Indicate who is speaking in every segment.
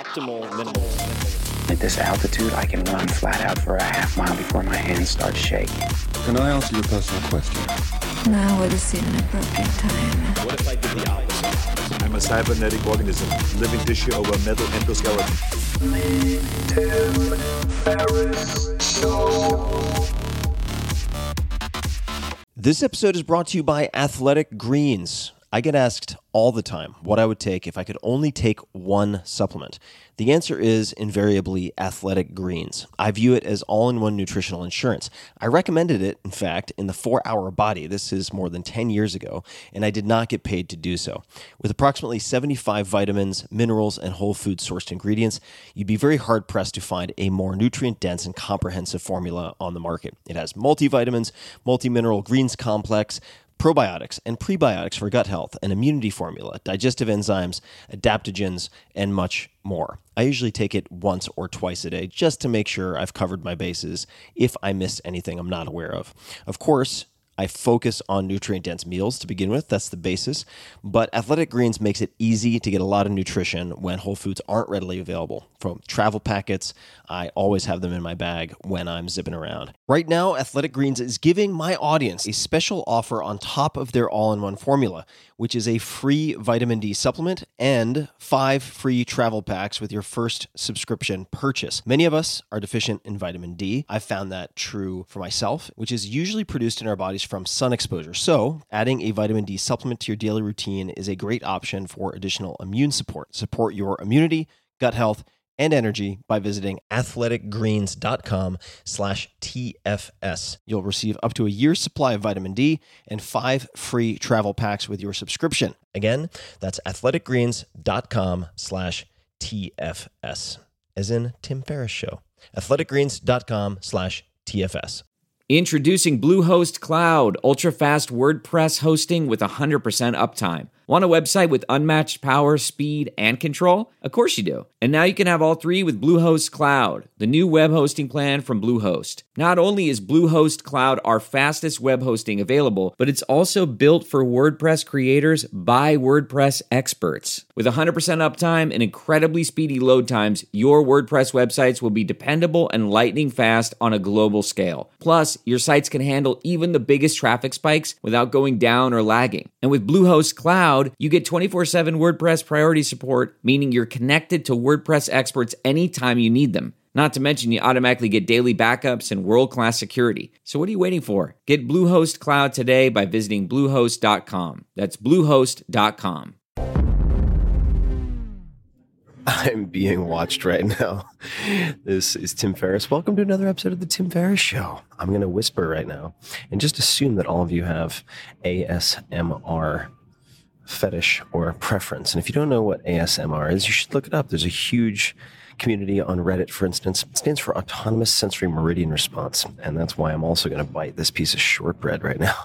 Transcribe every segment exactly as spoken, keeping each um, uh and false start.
Speaker 1: optimal minerals.
Speaker 2: At this altitude, I can run flat out for a half mile before my hands start shaking.
Speaker 3: Can I answer your personal question?
Speaker 4: Now would seem an appropriate time.
Speaker 1: What if I did the opposite?
Speaker 5: I'm a cybernetic organism, living tissue over a metal endoskeleton.
Speaker 6: This episode is brought to you by Athletic Greens. I get asked all the time what I would take if I could only take one supplement. The answer is invariably Athletic Greens. I view it as all-in-one nutritional insurance. I recommended it, in fact, in the four hour Body. This is more than ten years ago, and I did not get paid to do so. With approximately seventy-five vitamins, minerals, and whole food sourced ingredients, you'd be very hard-pressed to find a more nutrient-dense and comprehensive formula on the market. It has multivitamins, multi-mineral greens complex, probiotics and prebiotics for gut health, an immunity formula, digestive enzymes, adaptogens, and much more. I usually take it once or twice a day just to make sure I've covered my bases if I missed anything I'm not aware of. Of course, I focus on nutrient-dense meals to begin with. That's the basis. But Athletic Greens makes it easy to get a lot of nutrition when whole foods aren't readily available. From travel packets, I always have them in my bag when I'm zipping around. Right now, Athletic Greens is giving my audience a special offer on top of their all-in-one formula, which is a free vitamin D supplement and five free travel packs with your first subscription purchase. Many of us are deficient in vitamin D. I've found that true for myself, which is usually produced in our bodies from sun exposure. So adding a vitamin D supplement to your daily routine is a great option for additional immune support. Support your immunity, gut health, and energy by visiting athleticgreens.com slash TFS. You'll receive up to a year's supply of vitamin D and five free travel packs with your subscription. Again, that's athleticgreens.com slash TFS, as in Tim Ferriss Show. athleticgreens.com slash TFS.
Speaker 7: Introducing Bluehost Cloud, ultra-fast WordPress hosting with one hundred percent uptime. Want a website with unmatched power, speed, and control? Of course you do. And now you can have all three with Bluehost Cloud, the new web hosting plan from Bluehost. Not only is Bluehost Cloud our fastest web hosting available, but it's also built for WordPress creators by WordPress experts. With one hundred percent uptime and incredibly speedy load times, your WordPress websites will be dependable and lightning fast on a global scale. Plus, your sites can handle even the biggest traffic spikes without going down or lagging. And with Bluehost Cloud, you get twenty-four seven WordPress priority support, meaning you're connected to WordPress experts anytime you need them. Not to mention, you automatically get daily backups and world-class security. So what are you waiting for? Get Bluehost Cloud today by visiting bluehost dot com. That's bluehost dot com.
Speaker 6: I'm being watched right now. This is Tim Ferriss. Welcome to another episode of The Tim Ferriss Show. I'm going to whisper right now and just assume that all of you have A S M R fetish or preference. And if you don't know what A S M R is, you should look it up. There's a huge community on Reddit, for instance. It stands for Autonomous Sensory Meridian Response. And that's why I'm also going to bite this piece of shortbread right now.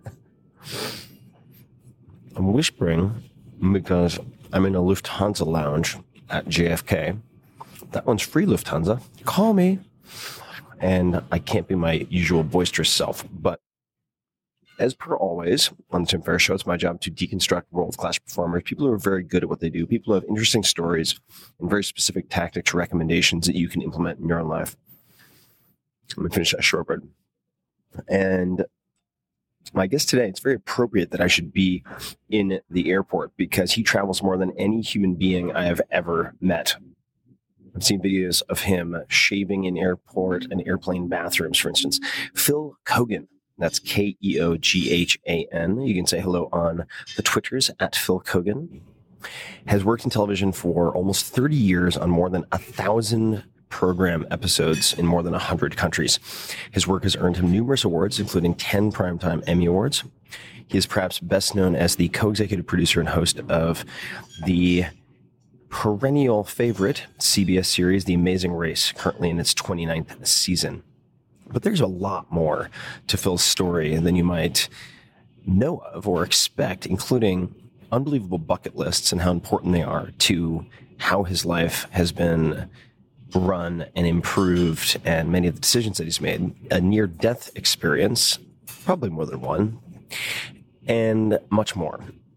Speaker 6: I'm whispering because I'm in a Lufthansa lounge at J F K. That one's free, Lufthansa. Call me. And I can't be my usual boisterous self. But as per always, on the Tim Ferriss Show, it's my job to deconstruct world-class performers, people who are very good at what they do, people who have interesting stories and very specific tactics or recommendations that you can implement in your own life. Let me finish that shortbread. And my guest today, it's very appropriate that I should be in the airport because he travels more than any human being I have ever met. I've seen videos of him shaving in airport and airplane bathrooms, for instance. Phil Kogan, that's K E O G H A N. You can say hello on the Twitters at Phil Kogan. Has worked in television for almost thirty years on more than a thousand program episodes in more than one hundred countries. His work has earned him numerous awards, including ten Primetime Emmy Awards. He is perhaps best known as the co-executive producer and host of the perennial favorite C B S series, The Amazing Race, currently in its twenty-ninth season. But there's a lot more to Phil's story than you might know of or expect, including unbelievable bucket lists and how important they are to how his life has been run and improved and many of the decisions that he's made, a near-death experience, probably more than one, and much more.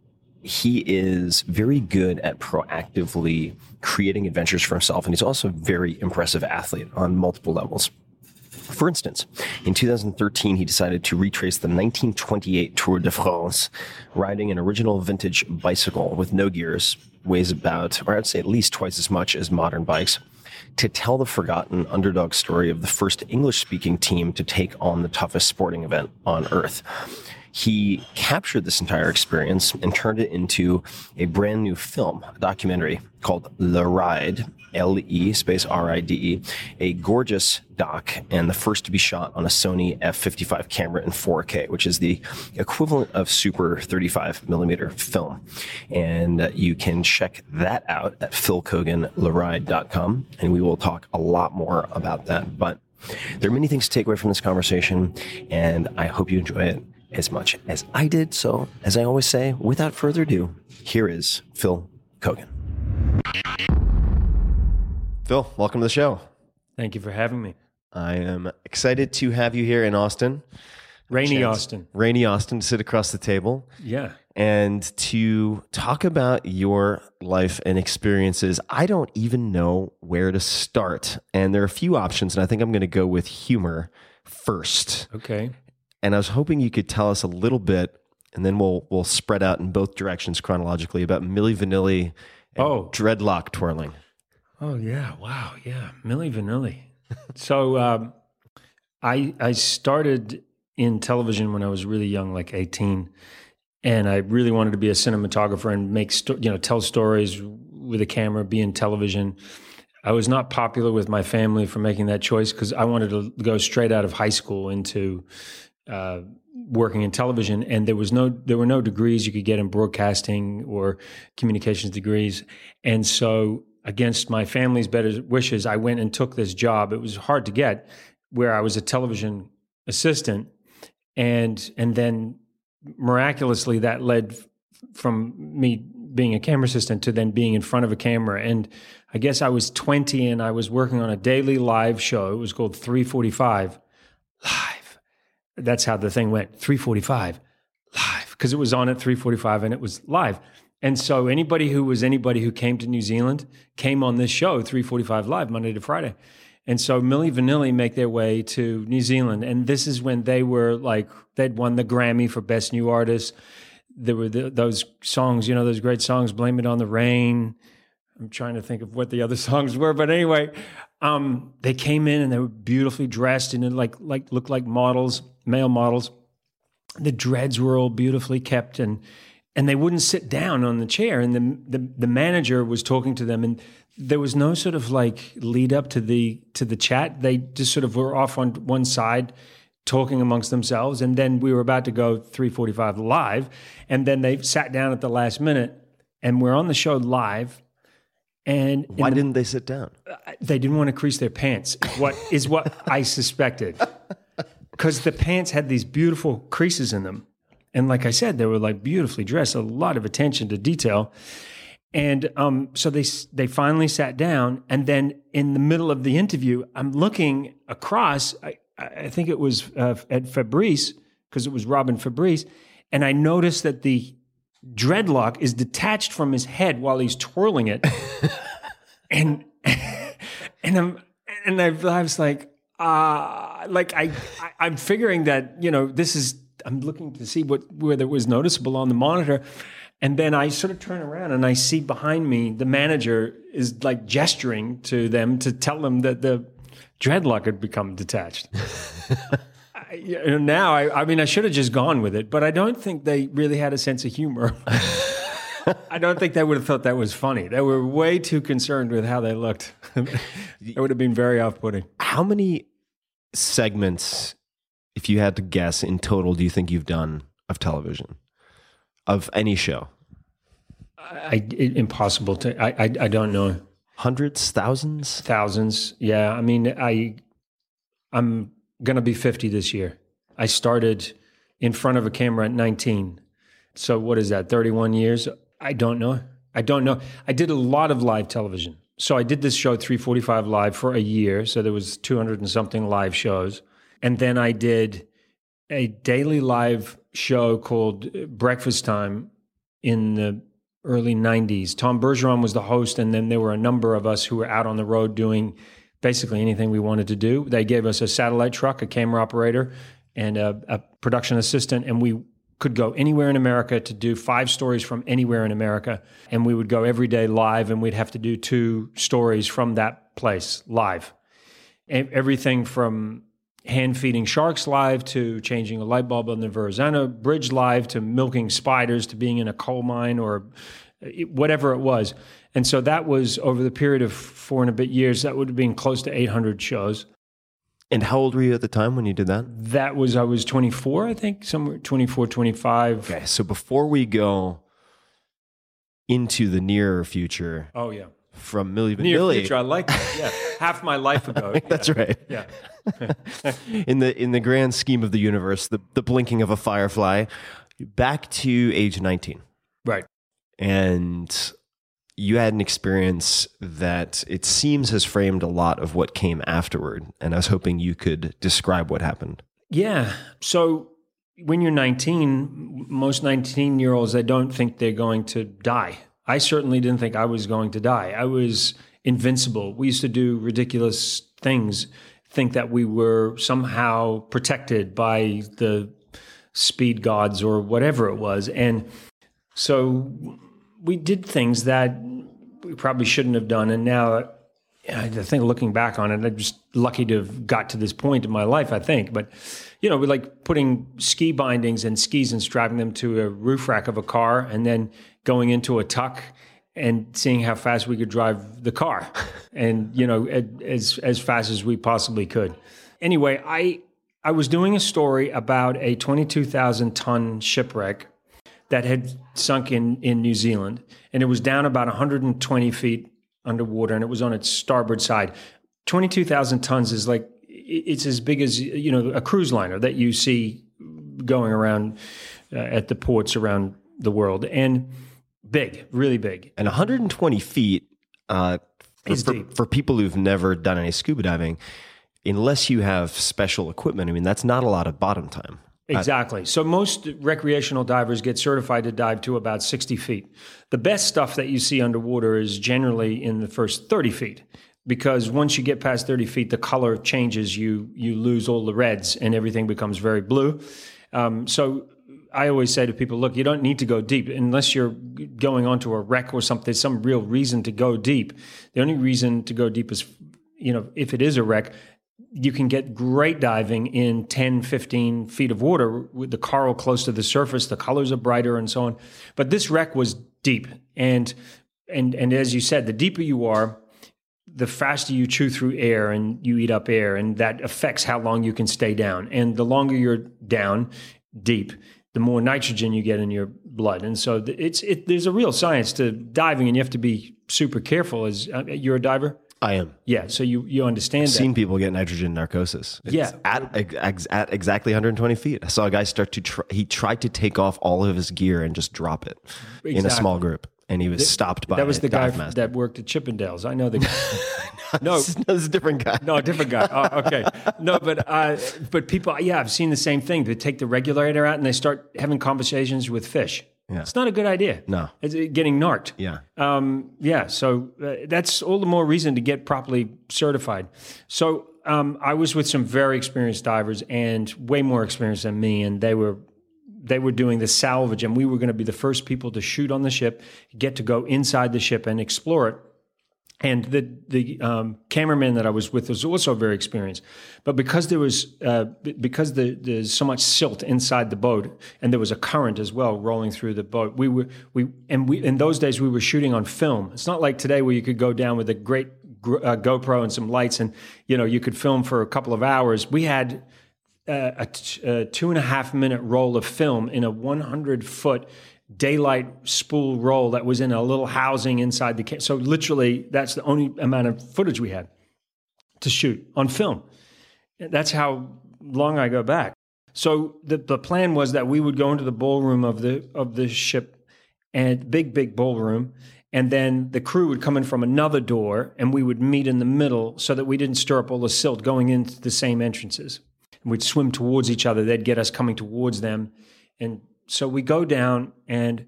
Speaker 6: he is very good at proactively creating adventures for himself, and he's also a very impressive athlete on multiple levels. For instance, in two thousand thirteen, he decided to retrace the nineteen twenty-eight Tour de France, riding an original vintage bicycle with no gears, weighs about, or I'd say at least twice as much as modern bikes, to tell the forgotten underdog story of the first English-speaking team to take on the toughest sporting event on Earth. He captured this entire experience and turned it into a brand new film, a documentary called Le Ride, L E space R I D E, a gorgeous doc and the first to be shot on a Sony F fifty-five camera in four K, which is the equivalent of Super thirty-five millimeter film. And uh, you can check that out at phil kogan le ride dot com, and we will talk a lot more about that. But there are many things to take away from this conversation, and I hope you enjoy it as much as I did. So, as I always say, without further ado, here is Phil Kogan. Phil, welcome to the show.
Speaker 8: Thank you for having me.
Speaker 6: I am excited to have you here in Austin.
Speaker 8: Rainy
Speaker 6: Chance,
Speaker 8: Austin.
Speaker 6: Rainy Austin, to sit across the table.
Speaker 8: Yeah.
Speaker 6: And to talk about your life and experiences. I don't even know where to start. And there are a few options, and I think I'm going to go with humor first.
Speaker 8: Okay.
Speaker 6: And I was hoping you could tell us a little bit, and then we'll we'll spread out in both directions chronologically, about Milli Vanilli and
Speaker 8: Oh.
Speaker 6: dreadlock twirling.
Speaker 8: Oh, yeah. Wow. Yeah. Milli Vanilli. so um, I I started in television when I was really young, like eighteen. And I really wanted to be a cinematographer and make, sto- you know, tell stories with a camera, be in television. I was not popular with my family for making that choice because I wanted to go straight out of high school into uh, working in television, and there was no, there were no degrees you could get in broadcasting or communications degrees. And so, against my family's better wishes, I went and took this job. It was hard to get, where I was a television assistant, and and then miraculously that led f- from me being a camera assistant to then being in front of a camera. And I guess I was twenty and I was working on a daily live show. It was called three forty-five Live. That's how the thing went, three forty-five Live, because it was on at three forty-five and it was live. And so anybody who was anybody who came to New Zealand came on this show, three forty-five Live, Monday to Friday. And so Milli Vanilli make their way to New Zealand. And this is when they were like, they'd won the Grammy for Best New Artist. There were the, those songs, you know, those great songs, Blame It on the Rain. I'm trying to think of what the other songs were. But anyway, um, they came in and they were beautifully dressed and it like, like looked like models, male models. The dreads were all beautifully kept, and and they wouldn't sit down on the chair. And the, the the manager was talking to them, and there was no sort of like lead up to the to the chat. They just sort of were off on one side, talking amongst themselves. And then we were about to go three forty-five Live, and then they sat down at the last minute, and we're on the show live. And
Speaker 6: Why
Speaker 8: the,
Speaker 6: didn't they sit down?
Speaker 8: They didn't want to crease their pants. What is what I suspected, because the pants had these beautiful creases in them. And like I said, they were like beautifully dressed, a lot of attention to detail. And um, so they they finally sat down. And then in the middle of the interview, I'm looking across, I, I think it was uh, at Fabrice, because it was Robin Fabrice. And I noticed that the dreadlock is detached from his head while he's twirling it. and and I'm and I, I was like, uh, like I, I I'm figuring that, you know, this is, I'm looking to see what whether it was noticeable on the monitor. And then I sort of turn around and I see behind me the manager is like gesturing to them to tell them that the dreadlock had become detached. I, you know, now, I, I mean, I should have just gone with it, but I don't think they really had a sense of humor. I don't think they would have thought that was funny. They were way too concerned with how they looked. It would have been very off-putting.
Speaker 6: How many segments, if you had to guess, in total, do you think you've done of television, of any show?
Speaker 8: I, it, impossible to, I, I, I don't know.
Speaker 6: Hundreds, thousands?
Speaker 8: Thousands, yeah. I mean, I, I'm going to be fifty this year. I started in front of a camera at nineteen. So what is that, thirty-one years? I don't know. I don't know. I did a lot of live television. So I did this show, three forty-five Live, for a year. So there was two hundred and something live shows. And then I did a daily live show called Breakfast Time in the early nineties. Tom Bergeron was the host, and then there were a number of us who were out on the road doing basically anything we wanted to do. They gave us a satellite truck, a camera operator, and a, a production assistant, and we could go anywhere in America to do five stories from anywhere in America. And we would go every day live, and we'd have to do two stories from that place live. Everything from hand feeding sharks live to changing a light bulb on the Verrazano Bridge live to milking spiders to being in a coal mine or whatever it was. And so that was over the period of four and a bit years, that would have been close to eight hundred shows.
Speaker 6: And how old were you at the time when you did that?
Speaker 8: That was, I was twenty-four, I think, somewhere twenty-four, twenty-five.
Speaker 6: Okay, so before we go into the nearer future.
Speaker 8: Oh, yeah.
Speaker 6: From Milli
Speaker 8: Near
Speaker 6: Vanilli.
Speaker 8: future, I like that, yeah. Half my life ago. Yeah.
Speaker 6: That's right.
Speaker 8: Yeah.
Speaker 6: in the in the grand scheme of the universe, the, the blinking of a firefly, back to age nineteen.
Speaker 8: Right.
Speaker 6: And you had an experience that it seems has framed a lot of what came afterward. And I was hoping you could describe what happened.
Speaker 8: Yeah. So when you're nineteen, most nineteen-year-olds, they don't think they're going to die. I certainly didn't think I was going to die. I was invincible. We used to do ridiculous things, think that we were somehow protected by the speed gods or whatever it was. And so we did things that we probably shouldn't have done. And now I think looking back on it, I'm just lucky to have got to this point in my life, I think. But, you know, we like putting ski bindings and skis and strapping them to a roof rack of a car and then going into a tuck and seeing how fast we could drive the car and, you know, as as fast as we possibly could. Anyway, I I was doing a story about a twenty-two thousand ton shipwreck that had sunk in, in New Zealand, and it was down about one hundred twenty feet underwater, and it was on its starboard side. twenty-two thousand tons is like, it's as big as, you know, a cruise liner that you see going around uh, at the ports around the world. And big, really big.
Speaker 6: And one hundred twenty feet, uh, for, for,
Speaker 8: deep.
Speaker 6: for people who've never done any scuba diving, unless you have special equipment, I mean, that's not a lot of bottom time.
Speaker 8: Exactly. So most recreational divers get certified to dive to about sixty feet. The best stuff that you see underwater is generally in the first thirty feet, because once you get past thirty feet, the color changes. You you lose all the reds and everything becomes very blue. Um, so I always say to people, look, you don't need to go deep unless you're going onto a wreck or something. There's some real reason to go deep. The only reason to go deep is, you know, if it is a wreck, you can get great diving in ten, fifteen feet of water with the coral close to the surface. The colors are brighter and so on. But this wreck was deep. And, and, and as you said, the deeper you are, the faster you chew through air and you eat up air. And that affects how long you can stay down. And the longer you're down deep, the more nitrogen you get in your blood. And so it's it, there's a real science to diving, and you have to be super careful. As uh, you're a diver?
Speaker 6: I am.
Speaker 8: Yeah, so you, you understand
Speaker 6: I've
Speaker 8: that.
Speaker 6: seen people get nitrogen narcosis. It's
Speaker 8: Yeah.
Speaker 6: At, ex, at exactly one hundred twenty feet. I saw a guy start to, try, he tried to take off all of his gear and just drop it in a
Speaker 8: Exactly.
Speaker 6: small group. And he was stopped by
Speaker 8: That was
Speaker 6: a
Speaker 8: the guy
Speaker 6: dive master.
Speaker 8: that worked at Chippendales. I know the guy. no,
Speaker 6: This is a different guy.
Speaker 8: no, different guy. Oh, okay. No, but uh, but people, yeah, I've seen the same thing. They take the regulator out and they start having conversations with fish.
Speaker 6: Yeah.
Speaker 8: It's not a good idea.
Speaker 6: No.
Speaker 8: It's uh, getting narked.
Speaker 6: Yeah.
Speaker 8: Um, yeah, so uh, that's all the more reason to get properly certified. So um, I was with some very experienced divers and way more experienced than me, and they were they were doing the salvage, and we were going to be the first people to shoot on the ship, get to go inside the ship and explore it. And the the um, cameraman that I was with was also very experienced, but because there was uh, because the, there's so much silt inside the boat, and there was a current as well rolling through the boat. We were we and we in those days we were shooting on film. It's not like today where you could go down with a great uh, GoPro and some lights, and you know you could film for a couple of hours. We had uh, a, t- a two and a half minute roll of film in a one hundred foot daylight spool roll that was in a little housing inside the camp. So literally that's the only amount of footage we had to shoot on film. That's how long I go back. So the, the plan was that we would go into the ballroom of the of the ship, and big, big ballroom, and then the crew would come in from another door and we would meet in the middle so that we didn't stir up all the silt going into the same entrances. And we'd swim towards each other. They'd get us coming towards them. And so we go down, and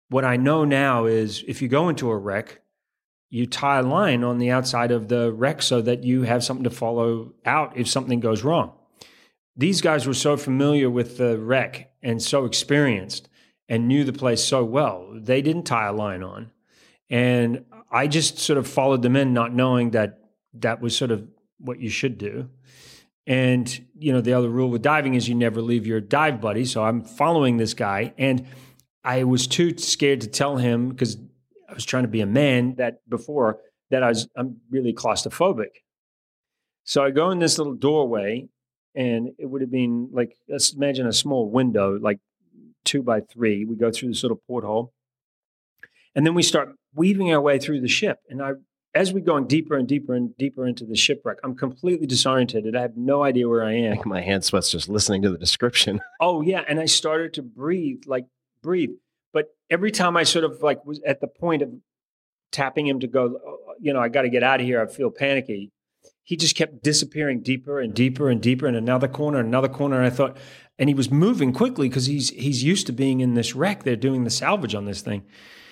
Speaker 8: what I know now is if you go into a wreck, you tie a line on the outside of the wreck so that you have something to follow out if something goes wrong. These guys were so familiar with the wreck and so experienced and knew the place so well. They didn't tie a line on. And I just sort of followed them in, not knowing that that was sort of what you should do. And, you know, the other rule with diving is you never leave your dive buddy. So I'm following this guy, and I was too scared to tell him, because I was trying to be a man, that before that I was, I'm really claustrophobic. So I go in this little doorway, and it would have been like, let's imagine a small window, like two by three. We go through this little porthole, and then we start weaving our way through the ship. And I, as we're going deeper and deeper and deeper into the shipwreck, I'm completely disoriented. I have no idea where I am.
Speaker 6: My hand sweats just listening to the description.
Speaker 8: Oh yeah, and I started to breathe, like breathe. But every time I sort of like was at the point of tapping him to go, you know, I got to get out of here, I feel panicky, he just kept disappearing deeper and deeper and deeper in another corner, another corner. And I thought, and he was moving quickly because he's he's used to being in this wreck. They're doing the salvage on this thing.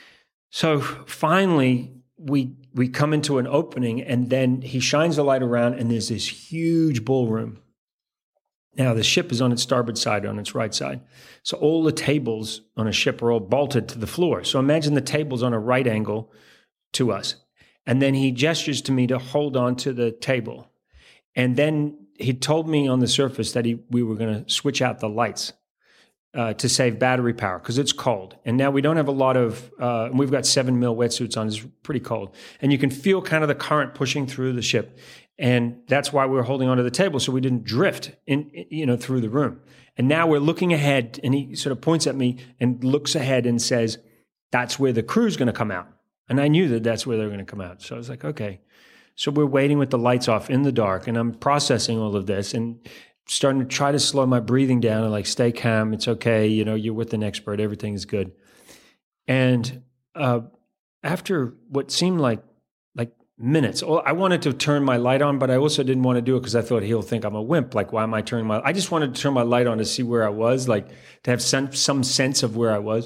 Speaker 8: So finally, we we come into an opening, and then he shines the light around, and there's this huge ballroom. Now, the ship is on its starboard side, on its right side. So all the tables on a ship are all bolted to the floor. So imagine the tables on a right angle to us. And then he gestures to me to hold on to the table. And then he told me on the surface that he, we were going to switch out the lights uh, to save battery power because it's cold. And now we don't have a lot of, uh, we've got seven mil wetsuits on. It's pretty cold. And you can feel kind of the current pushing through the ship. And that's why we're holding onto the table so we didn't drift in, you know, through the room. And now we're looking ahead, and he sort of points at me and looks ahead and says, that's where the crew's going to come out. And I knew that that's where they were going to come out. So I was like, okay. So we're waiting with the lights off in the dark, and I'm processing all of this and starting to try to slow my breathing down and like, stay calm. It's okay. You know, you're with an expert. Everything is good. And uh, after what seemed like like minutes, I wanted to turn my light on, but I also didn't want to do it because I thought he'll think I'm a wimp. Like, why am I turning my, I just wanted to turn my light on to see where I was, like to have some, some sense of where I was.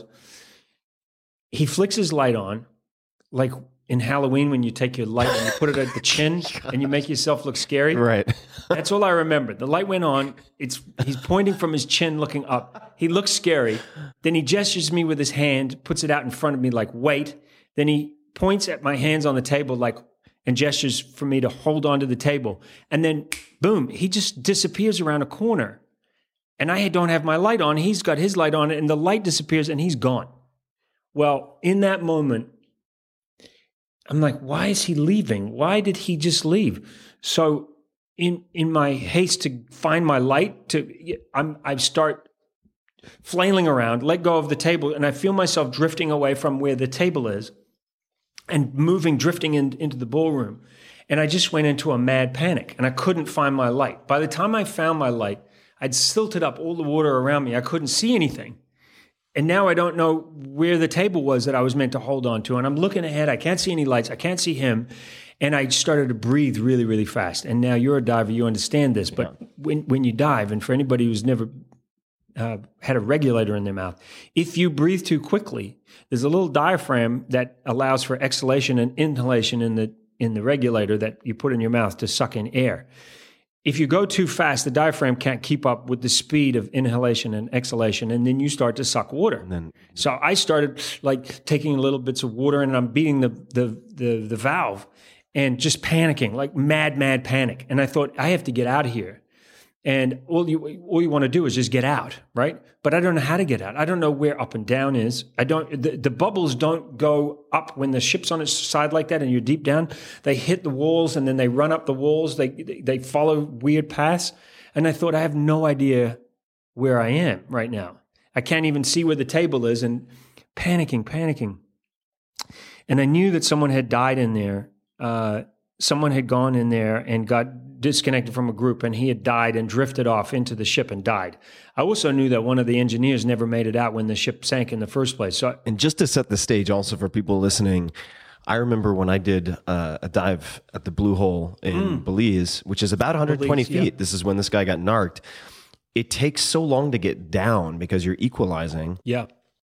Speaker 8: He flicks his light on, like in Halloween when you take your light and you put it at the chin and you make yourself look scary.
Speaker 6: Right.
Speaker 8: That's all I remember. The light went on. It's he's pointing from his chin looking up. He looks scary. Then he gestures me with his hand, puts it out in front of me like, wait. Then he points at my hands on the table like, and gestures for me to hold on to the table. And then, boom, he just disappears around a corner. And I don't have my light on. He's got his light on, and the light disappears, and he's gone. Well, in that moment, I'm like, why is he leaving? Why did he just leave? So in in my haste to find my light, to I'm I start flailing around, let go of the table, and I feel myself drifting away from where the table is and moving, drifting in, into the ballroom. And I just went into a mad panic, and I couldn't find my light. By the time I found my light, I'd silted up all the water around me. I couldn't see anything. And now I don't know where the table was that I was meant to hold on to. And I'm looking ahead. I can't see any lights. I can't see him. And I started to breathe really, really fast. And now you're a diver. You understand this. But yeah. when, when you dive, and for anybody who's never uh, had a regulator in their mouth, if you breathe too quickly, there's a little diaphragm that allows for exhalation and inhalation in the in the regulator that you put in your mouth to suck in air. If you go too fast, the diaphragm can't keep up with the speed of inhalation and exhalation, and then you start to suck water. And then, so I started like taking little bits of water, and I'm beating the, the the the valve and just panicking, like mad, mad panic. And I thought, I have to get out of here. And all you all you want to do is just get out, right? But I don't know how to get out. I don't know where up and down is. I don't. The, the bubbles don't go up when the ship's on its side like that, and you're deep down. They hit the walls, and then they run up the walls. They they, they follow weird paths. And I thought, I have no idea where I am right now. I can't even see where the table is, and panicking, panicking. And I knew that someone had died in there. Uh, someone had gone in there and got disconnected from a group, and he had died and drifted off into the ship and died. I also knew that one of the engineers never made it out when the ship sank in the first place. So,
Speaker 6: and just to set the stage also for people listening, I remember when I did uh, a dive at the Blue Hole in mm. Belize, which is about one hundred twenty Belize, feet. Yeah. This is when this guy got narked. It takes so long to get down because you're equalizing.
Speaker 8: Yeah.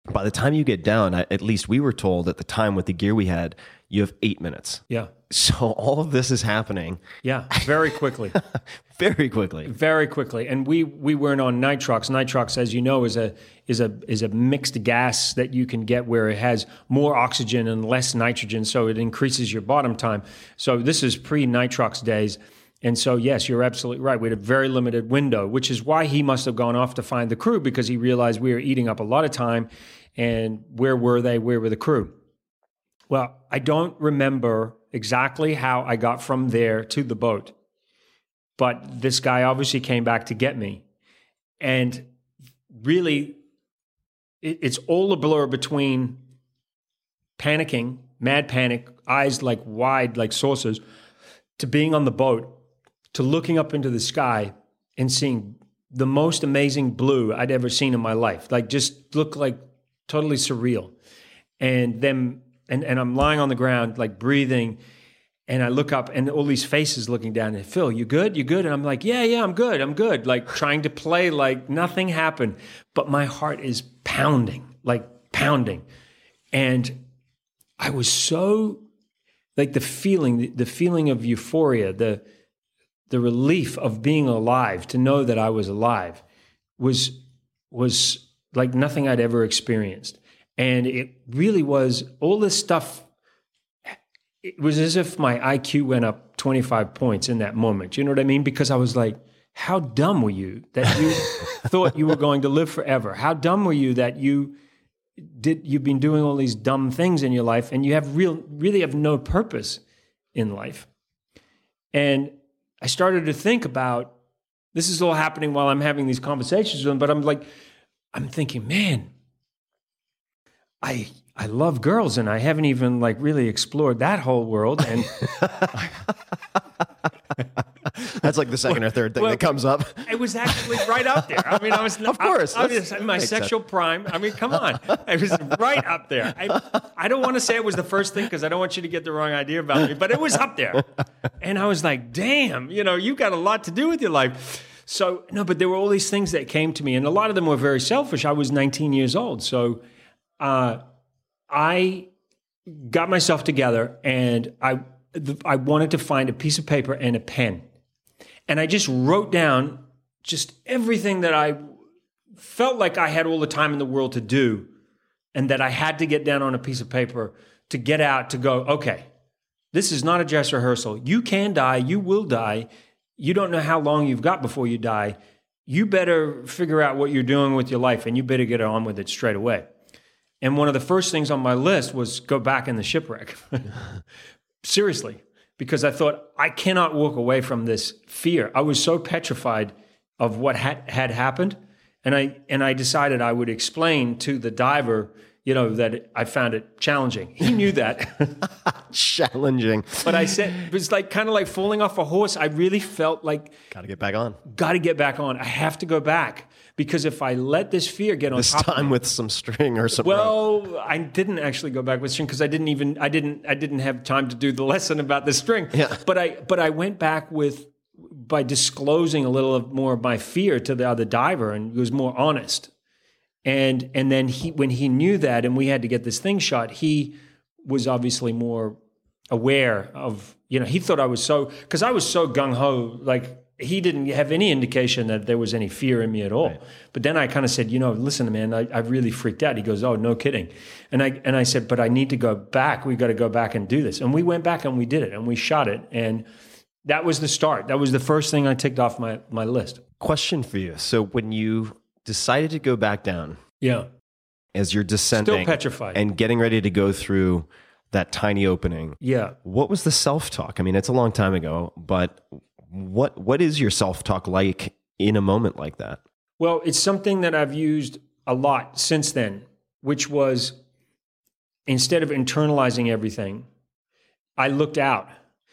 Speaker 6: By the time you get down, I, at least we were told at the time with the gear we had, you have eight minutes.
Speaker 8: Yeah.
Speaker 6: So all of this is happening.
Speaker 8: Yeah, very quickly.
Speaker 6: Very quickly.
Speaker 8: Very quickly. And we we weren't on nitrox. Nitrox, as you know, is a is a is a mixed gas that you can get where it has more oxygen and less nitrogen, so it increases your bottom time. So this is pre-nitrox days. And so, yes, you're absolutely right. We had a very limited window, which is why he must have gone off to find the crew, because he realized we were eating up a lot of time. And where were they? Where were the crew? Well, I don't remember exactly how I got from there to the boat. But this guy obviously came back to get me. And really, it, it's all a blur between panicking, mad panic, eyes like wide like saucers, to being on the boat, to looking up into the sky and seeing the most amazing blue I'd ever seen in my life. Like just look like totally surreal. And then, and, and I'm lying on the ground, like breathing. And I look up and all these faces looking down and Phil, you good? You good? And I'm like, yeah, yeah, I'm good. I'm good. Like trying to play like nothing happened. But my heart is pounding, like pounding. And I was so like the feeling, the, the feeling of euphoria, the the relief of being alive, to know that I was alive, was was like nothing I'd ever experienced. And it really was all this stuff. It was as if my I Q went up twenty-five points in that moment. You know what I mean? Because I was like, how dumb were you that you thought you were going to live forever? How dumb were you that you did, you've been doing all these dumb things in your life and you have real, really have no purpose in life? And I started to think about, this is all happening while I'm having these conversations with them, but I'm like, I'm thinking, man, I I love girls and I haven't even like really explored that whole world. And
Speaker 6: that's like the second or third thing
Speaker 8: well,
Speaker 6: that comes up.
Speaker 8: It was actually right up there. I mean, I was
Speaker 6: of course
Speaker 8: I, I was in my sexual
Speaker 6: sense.
Speaker 8: prime. I mean, come on, it was right up there. I, I don't want to say it was the first thing because I don't want you to get the wrong idea about me, but it was up there. And I was like, damn, you know, you got a lot to do with your life. So no, but there were all these things that came to me, and a lot of them were very selfish. I was nineteen years old, so uh, I got myself together, and I I wanted to find a piece of paper and a pen. And I just wrote down just everything that I felt like I had all the time in the world to do, and that I had to get down on a piece of paper to get out, to go, okay, this is not a dress rehearsal. You can die. You will die. You don't know how long you've got before you die. You better figure out what you're doing with your life, and you better get on with it straight away. And one of the first things on my list was go back in the shipwreck. Seriously. Because I thought, I cannot walk away from this fear. I was so petrified of what had, had happened. And I and I decided I would explain to the diver, you know, that I found it challenging. He knew that.
Speaker 6: Challenging.
Speaker 8: But I said, it was like kind of like falling off a horse. I really felt like,
Speaker 6: got to get back on.
Speaker 8: Got to get back on. I have to go back. Because if I let this fear get on
Speaker 6: this
Speaker 8: top
Speaker 6: time
Speaker 8: of me,
Speaker 6: with some string or some
Speaker 8: well,
Speaker 6: rope.
Speaker 8: I didn't actually go back with string because I didn't even I didn't I didn't have time to do the lesson about the string.
Speaker 6: Yeah.
Speaker 8: But I but I went back with by disclosing a little of more of my fear to the other diver, and was more honest. And and then he when he knew that and we had to get this thing shot, he was obviously more aware of, you know, he thought I was so, because I was so gung ho, like. He didn't have any indication that there was any fear in me at all. Right. But then I kind of said, you know, listen, man, I, I really freaked out. He goes, oh, no kidding. And I and I said, but I need to go back. We got to go back and do this. And we went back and we did it and we shot it. And that was the start. That was the first thing I ticked off my, my list.
Speaker 6: Question for you. So when you decided to go back down,
Speaker 8: yeah,
Speaker 6: as you're descending,
Speaker 8: still petrified,
Speaker 6: and getting ready to go through that tiny opening,
Speaker 8: yeah,
Speaker 6: what was the self-talk? I mean, it's a long time ago, but What what is your self-talk like in a moment like that?
Speaker 8: Well, it's something that I've used a lot since then, which was instead of internalizing everything, I looked out.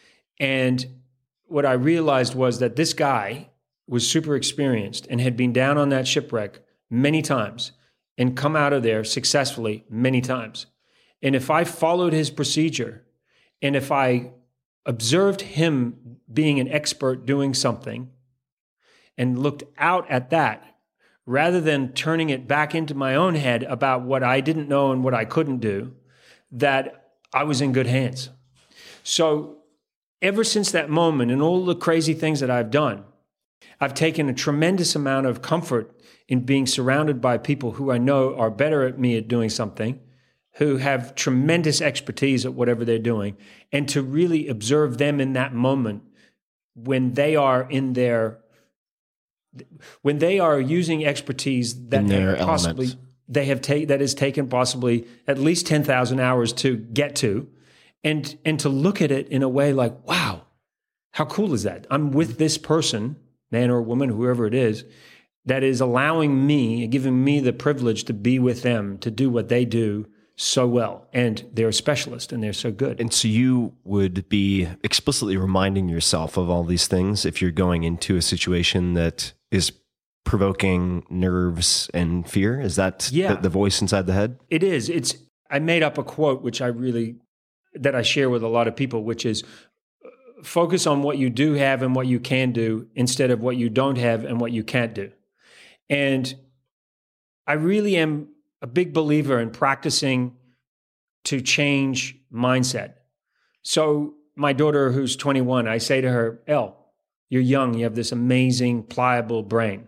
Speaker 8: And what I realized was that this guy was super experienced and had been down on that shipwreck many times and come out of there successfully many times. And if I followed his procedure, and if I observed him being an expert doing something and looked out at that rather than turning it back into my own head about what I didn't know and what I couldn't do, that I was in good hands. So ever since that moment and all the crazy things that I've done, I've taken a tremendous amount of comfort in being surrounded by people who I know are better at me at doing something, who have tremendous expertise at whatever they're doing, and to really observe them in that moment when they are in their, when they are using expertise that
Speaker 6: In their
Speaker 8: have possibly
Speaker 6: element.
Speaker 8: they have ta- that has taken possibly at least ten thousand hours to get to, and and to look at it in a way like, wow, how cool is that? I'm with this person, man or woman, whoever it is, that is allowing me, giving me the privilege to be with them, to do what they do so well. And they're a specialist and they're so good.
Speaker 6: And so you would be explicitly reminding yourself of all these things if you're going into a situation that is provoking nerves and fear? Is that
Speaker 8: Yeah.
Speaker 6: the, the voice inside the head?
Speaker 8: It is. It's. I made up a quote, which I really, that I share with a lot of people, which is focus on what you do have and what you can do instead of what you don't have and what you can't do. And I really am a big believer in practicing to change mindset. So my daughter, who's twenty-one, I say to her, Elle, you're young, you have this amazing, pliable brain.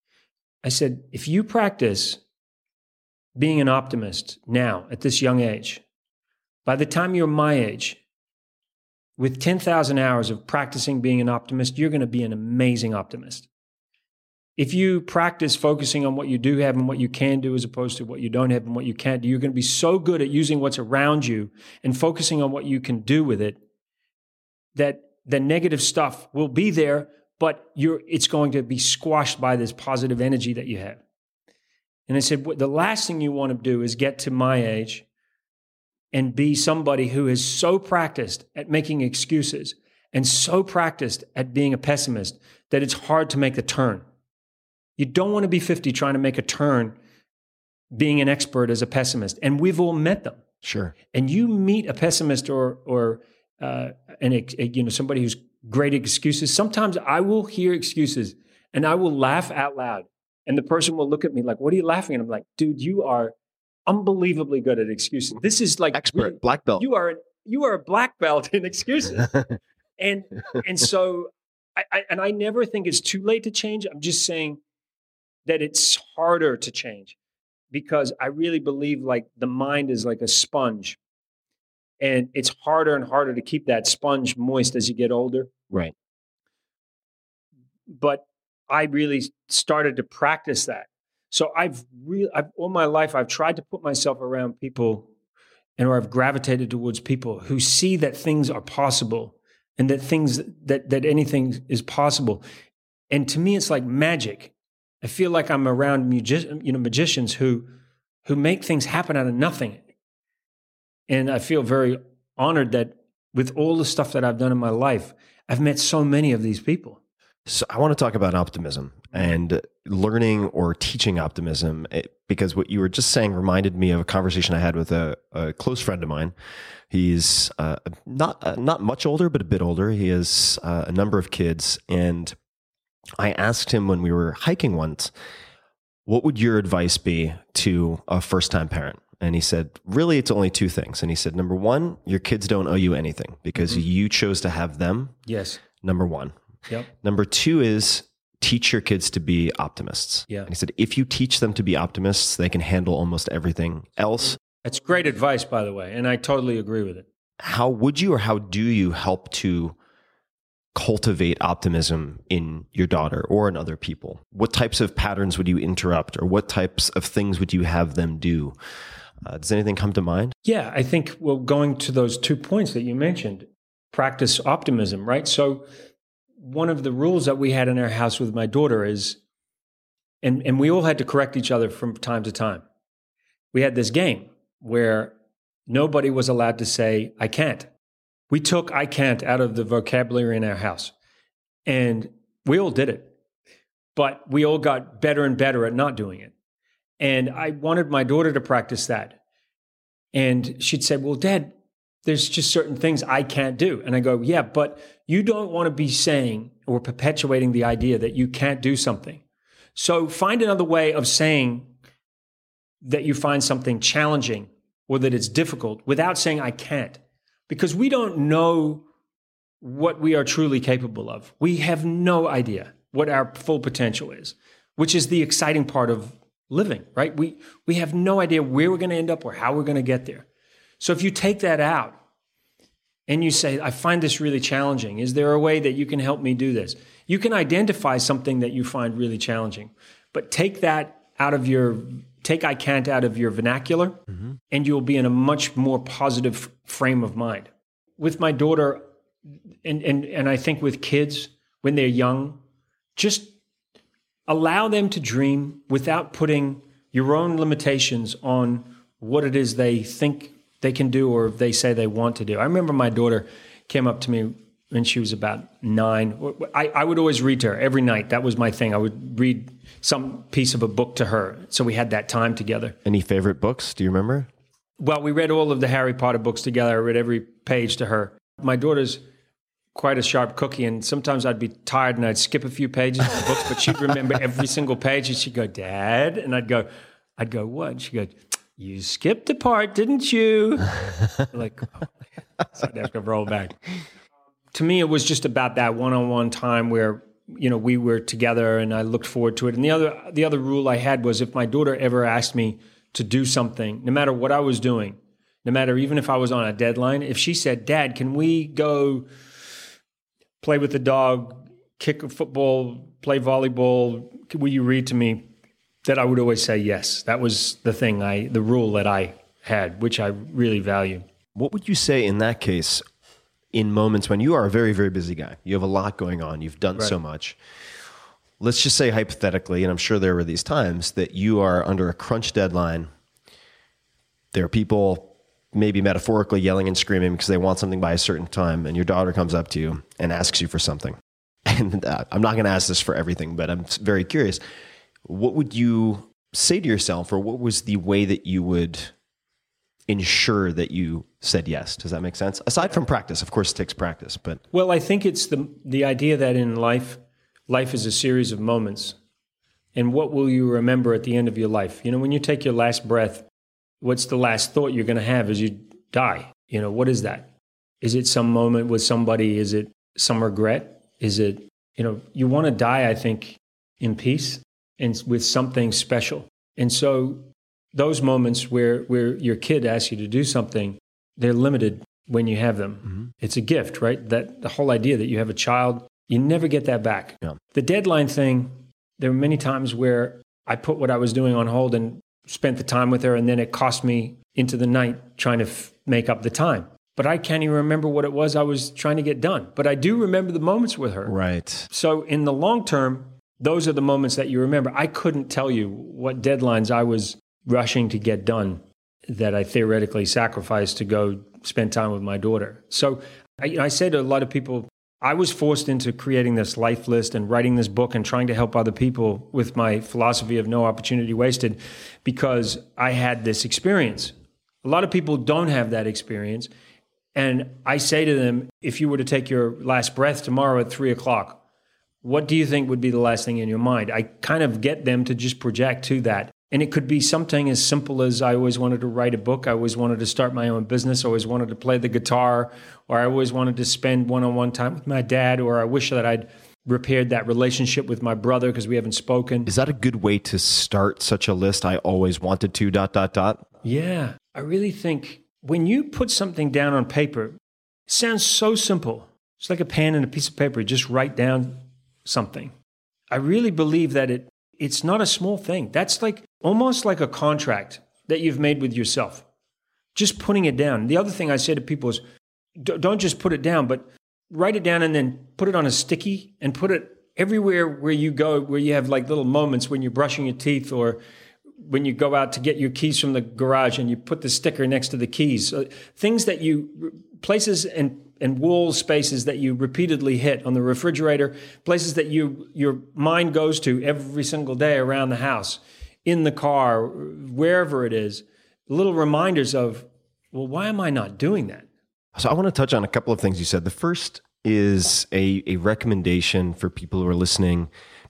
Speaker 8: I said, if you practice being an optimist now at this young age, by the time you're my age, with ten thousand hours of practicing being an optimist, you're going to be an amazing optimist. If you practice focusing on what you do have and what you can do as opposed to what you don't have and what you can't do, you're going to be so good at using what's around you and focusing on what you can do with it that the negative stuff will be there, but you're, it's going to be squashed by this positive energy that you have. And I said, the last thing you want to do is get to my age and be somebody who is so practiced at making excuses and so practiced at being a pessimist that it's hard to make the turn. You don't want to be fifty trying to make a turn being an expert as a pessimist. And we've all met them.
Speaker 6: Sure.
Speaker 8: And you meet a pessimist or or uh, an a, you know somebody who's great at excuses. Sometimes I will hear excuses and I will laugh out loud. And the person will look at me like, what are you laughing at? I'm like, dude, you are unbelievably good at excuses. This is like
Speaker 6: Expert,
Speaker 8: really,
Speaker 6: black belt.
Speaker 8: You are you are a black belt in excuses. and and so I, I and I never think it's too late to change. I'm just saying that it's harder to change because I really believe like the mind is like a sponge, and it's harder and harder to keep that sponge moist as you get older.
Speaker 6: Right.
Speaker 8: But I really started to practice that. So I've really, I've, all my life, I've tried to put myself around people, and or I've gravitated towards people who see that things are possible and that things that that anything is possible. And to me, it's like magic. I feel like I'm around magi- you know magicians who who make things happen out of nothing. And I feel very honored that with all the stuff that I've done in my life, I've met so many of these people.
Speaker 6: So I want to talk about optimism and learning or teaching optimism, it, because what you were just saying reminded me of a conversation I had with a, a close friend of mine. He's uh, not uh, not much older, but a bit older. He has uh, a number of kids, and I asked him when we were hiking once, what would your advice be to a first-time parent? And he said, really, it's only two things. And he said, number one, your kids don't owe you anything because mm-hmm. you chose to have them.
Speaker 8: Yes.
Speaker 6: Number one.
Speaker 8: Yep.
Speaker 6: Number two is teach your kids to be optimists.
Speaker 8: Yeah.
Speaker 6: And he said, if you teach them to be optimists, they can handle almost everything else.
Speaker 8: That's great advice, by the way. And I totally agree with it.
Speaker 6: How would you or how do you help to cultivate optimism in your daughter or in other people? What types of patterns would you interrupt, or what types of things would you have them do? Uh, does anything come to mind?
Speaker 8: Yeah, I think, well, going to those two points that you mentioned, practice optimism, right? So one of the rules that we had in our house with my daughter is, and, and we all had to correct each other from time to time. We had this game where nobody was allowed to say, I can't. We took I can't out of the vocabulary in our house, and we all did it, but we all got better and better at not doing it. And I wanted my daughter to practice that. And she'd say, well, Dad, there's just certain things I can't do. And I go, yeah, but you don't want to be saying or perpetuating the idea that you can't do something. So find another way of saying that you find something challenging or that it's difficult without saying I can't, because we don't know what we are truly capable of. We have no idea what our full potential is, which is the exciting part of living, right? We we have no idea where we're going to end up or how we're going to get there. So if you take that out and you say, I find this really challenging, is there a way that you can help me do this? You can identify something that you find really challenging, but take that out of your, take I can't out of your vernacular, mm-hmm. and you'll be in a much more positive frame of mind. With my daughter, and, and, and I think with kids, when they're young, just allow them to dream without putting your own limitations on what it is they think they can do or they say they want to do. I remember my daughter came up to me when she was about nine. I, I would always read to her every night. That was my thing. I would read some piece of a book to her. So we had that time together.
Speaker 6: Any favorite books? Do you remember?
Speaker 8: Well, we read all of the Harry Potter books together. I read every page to her. My daughter's quite a sharp cookie, and sometimes I'd be tired and I'd skip a few pages of the books, but she'd remember every single page, and she'd go, Dad, and I'd go, I'd go, what? And she'd go, you skipped a part, didn't you? Like, oh, so I'd have to roll back. To me, it was just about that one-on-one time where, you know, we were together and I looked forward to it. And the other, the other rule I had was if my daughter ever asked me to do something, no matter what I was doing, no matter even if I was on a deadline, if she said, Dad, can we go play with the dog, kick a football, play volleyball, will you read to me? That I would always say yes. That was the thing, I, the rule that I had, which I really value.
Speaker 6: What would you say in that case, in moments when you are a very, very busy guy, you have a lot going on, you've done
Speaker 8: right.
Speaker 6: so much. Let's just say hypothetically, and I'm sure there were these times that you are under a crunch deadline. There are people maybe metaphorically yelling and screaming because they want something by a certain time, and your daughter comes up to you and asks you for something. And uh, I'm not going to ask this for everything, but I'm very curious. What would you say to yourself, or what was the way that you would ensure that you said yes? Does that make sense? Aside from practice, of course, it takes practice, but
Speaker 8: well, I think it's the the idea that in life, life is a series of moments, and what will you remember at the end of your life? You know, when you take your last breath, what's the last thought you're going to have as you die? You know, what is that? Is it some moment with somebody? Is it some regret? Is it, you know, you want to die, I think, in peace and with something special. And so those moments where, where your kid asks you to do something, they're limited when you have them. Mm-hmm. It's a gift, right? That the whole idea that you have a child, you never get that back.
Speaker 6: Yeah.
Speaker 8: The deadline thing, there were many times where I put what I was doing on hold and spent the time with her, and then it cost me into the night trying to f- make up the time. But I can't even remember what it was I was trying to get done. But I do remember the moments with her.
Speaker 6: Right.
Speaker 8: So in the long term, those are the moments that you remember. I couldn't tell you what deadlines I was rushing to get done that I theoretically sacrificed to go spend time with my daughter. So I, you know, I say to a lot of people, I was forced into creating this life list and writing this book and trying to help other people with my philosophy of no opportunity wasted because I had this experience. A lot of people don't have that experience. And I say to them, if you were to take your last breath tomorrow at three o'clock, what do you think would be the last thing in your mind? I kind of get them to just project to that. And it could be something as simple as I always wanted to write a book. I always wanted to start my own business. I always wanted to play the guitar, or I always wanted to spend one-on-one time with my dad, or I wish that I'd repaired that relationship with my brother because we haven't spoken.
Speaker 6: Is that a good way to start such a list? I always wanted to, dot, dot, dot.
Speaker 8: Yeah. I really think when you put something down on paper, it sounds so simple. It's like a pen and a piece of paper. Just write down something. I really believe that it it's not a small thing. That's like almost like a contract that you've made with yourself. Just putting it down. The other thing I say to people is don't just put it down, but write it down and then put it on a sticky and put it everywhere where you go, where you have like little moments when you're brushing your teeth or when you go out to get your keys from the garage and you put the sticker next to the keys. Uh, things that you, places and and wall spaces that you repeatedly hit on the refrigerator, places that you your mind goes to every single day around the house, in the car, wherever it is, little reminders of, well, why am I not doing that?
Speaker 6: So I want to touch on a couple of things you said. The first is a, a recommendation for people who are listening,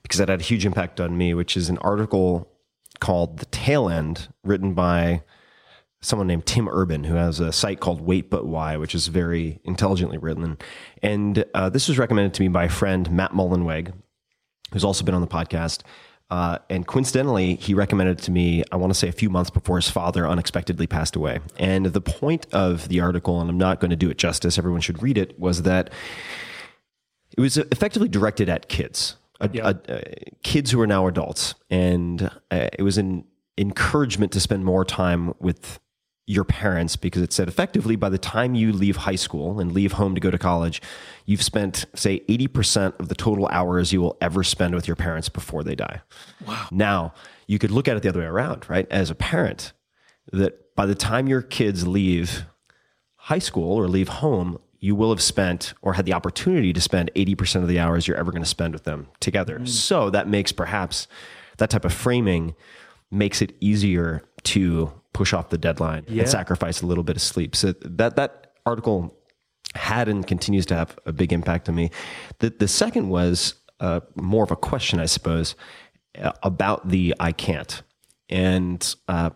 Speaker 6: because that had a huge impact on me, which is an article called The Tail End, written by someone named Tim Urban, who has a site called Wait But Why, which is very intelligently written. And uh, this was recommended to me by a friend, Matt Mullenweg, who's also been on the podcast. Uh, and coincidentally, he recommended it to me, I want to say a few months before his father unexpectedly passed away. And the point of the article, and I'm not going to do it justice, everyone should read it, was that it was effectively directed at kids, uh,
Speaker 8: Yeah.
Speaker 6: uh, uh, kids who are now adults. And uh, it was an encouragement to spend more time with your parents, because it said effectively by the time you leave high school and leave home to go to college, you've spent, say, eighty percent of the total hours you will ever spend with your parents before they die. Wow. Now, you could look at it the other way around, right? As a parent, that by the time your kids leave high school or leave home, you will have spent or had the opportunity to spend eighty percent of the hours you're ever going to spend with them together. Mm. So that makes perhaps that type of framing makes it easier to push off the deadline
Speaker 8: yeah.
Speaker 6: and sacrifice a little bit of sleep. So that that article had and continues to have a big impact on me. The, the second was uh, more of a question, I suppose, uh, about the I can't. And uh,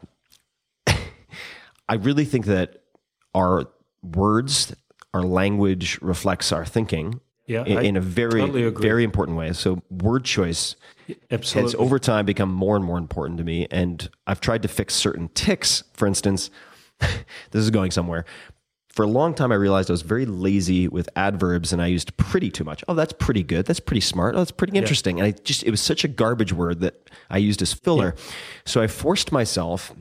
Speaker 6: I really think that our words, our language reflects our thinking
Speaker 8: Yeah,
Speaker 6: in,
Speaker 8: I
Speaker 6: in a very,
Speaker 8: totally agree.
Speaker 6: very important way. So word choice
Speaker 8: Absolutely.
Speaker 6: has over time become more and more important to me. And I've tried to fix certain tics. For instance, this is going somewhere. For a long time, I realized I was very lazy with adverbs and I used pretty too much. Oh, that's pretty good. That's pretty smart. Oh, that's pretty interesting. And I just, it was such a garbage word that I used as filler. Yeah. So I forced myself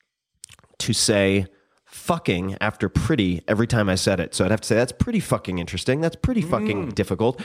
Speaker 6: to say fucking after pretty every time I said it. So I'd have to say, that's pretty fucking interesting. That's pretty fucking mm. difficult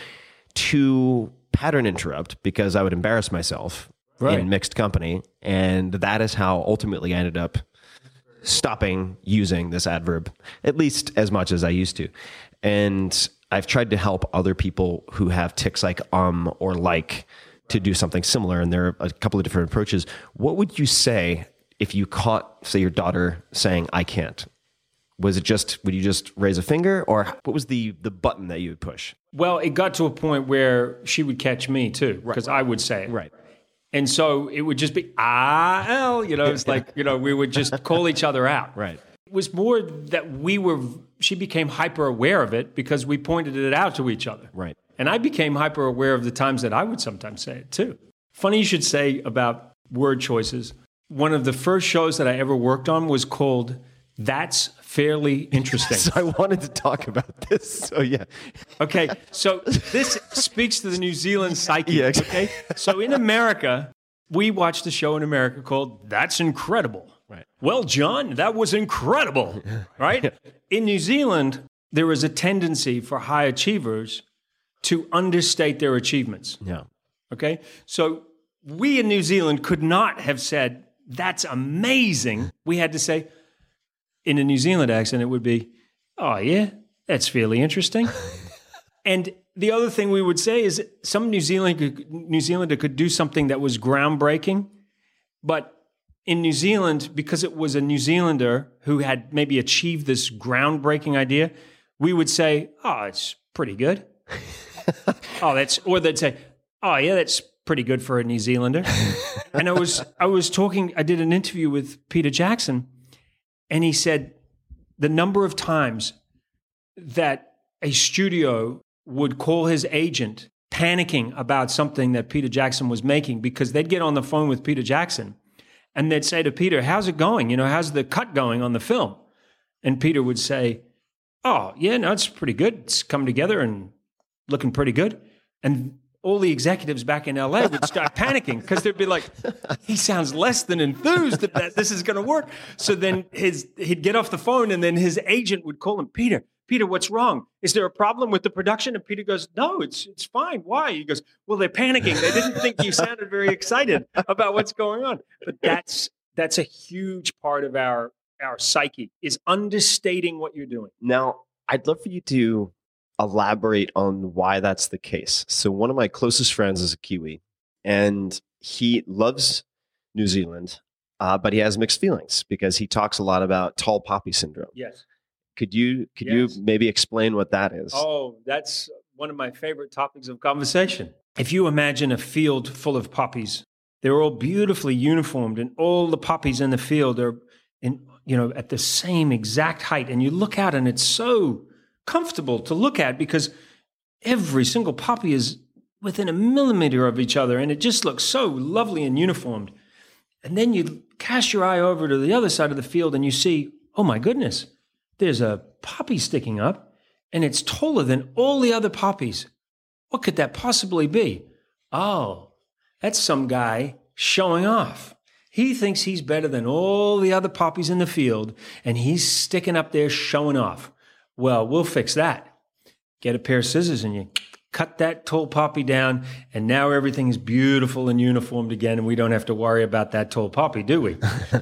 Speaker 6: to pattern interrupt, because I would embarrass myself right. in mixed company. And that is how ultimately I ended up stopping using this adverb, at least as much as I used to. And I've tried to help other people who have tics like um or like to do something similar. And there are a couple of different approaches. What would you say if you caught, say, your daughter saying, I can't? Was it just, would you just raise a finger, or what was the the button that you would push?
Speaker 8: Well, it got to a point where she would catch me too, because right. I would say it.
Speaker 6: Right.
Speaker 8: And so it would just be, ah, L, you know, it's like, you know, we would just call each other out.
Speaker 6: Right.
Speaker 8: It was more that we were, she became hyper aware of it because we pointed it out to each other.
Speaker 6: Right.
Speaker 8: And I became hyper aware of the times that I would sometimes say it too. Funny you should say about word choices. One of the first shows that I ever worked on was called That's Fairly Interesting.
Speaker 6: So I wanted to talk about this. So yeah.
Speaker 8: Okay. So this speaks to the New Zealand psyche.
Speaker 6: Yeah, exactly.
Speaker 8: Okay. So in America, we watched a show in America called That's Incredible.
Speaker 6: Right.
Speaker 8: Well, John, that was incredible. Right? In New Zealand, there is a tendency for high achievers to understate their achievements.
Speaker 6: Yeah.
Speaker 8: Okay. So we in New Zealand could not have said, that's amazing. We had to say, in a New Zealand accent, it would be, oh, yeah, that's fairly interesting. And the other thing we would say is some New Zealand, New Zealander could do something that was groundbreaking, but in New Zealand, because it was a New Zealander who had maybe achieved this groundbreaking idea, we would say, oh, it's pretty good. oh, that's, or they'd say, oh, yeah, that's pretty good for a New Zealander. And I was, I was talking, I did an interview with Peter Jackson, and he said the number of times that a studio would call his agent panicking about something that Peter Jackson was making, because they'd get on the phone with Peter Jackson and they'd say to Peter, how's it going? You know, how's the cut going on the film? And Peter would say, oh, yeah, no, it's pretty good. It's come together and looking pretty good. And all the executives back in L A would start panicking, because they'd be like, he sounds less than enthused that, that this is going to work. So then his he'd get off the phone, and then his agent would call him, Peter, Peter, what's wrong? Is there a problem with the production? And Peter goes, no, it's it's fine. Why? He goes, well, they're panicking. They didn't think you sounded very excited about what's going on. But that's that's a huge part of our our psyche, is understating what you're doing.
Speaker 6: Now, I'd love for you to elaborate on why that's the case. So one of my closest friends is a Kiwi, and he loves New Zealand, uh, but he has mixed feelings because he talks a lot about tall poppy syndrome.
Speaker 8: Yes.
Speaker 6: Could you could
Speaker 8: yes.
Speaker 6: you maybe explain what that is?
Speaker 8: Oh, that's one of my favorite topics of conversation. If you imagine a field full of poppies, they're all beautifully uniformed, and all the poppies in the field are in, you know, at the same exact height. And you look out, and it's so comfortable to look at because every single poppy is within a millimeter of each other, and it just looks so lovely and uniformed. And then you cast your eye over to the other side of the field, and you see, oh my goodness, there's a poppy sticking up, and it's taller than all the other poppies. What could that possibly be? Oh, that's some guy showing off. He thinks he's better than all the other poppies in the field, and he's sticking up there showing off. Well, we'll fix that. Get a pair of scissors and you cut that tall poppy down, and now everything is beautiful and uniformed again, and we don't have to worry about that tall poppy, do we?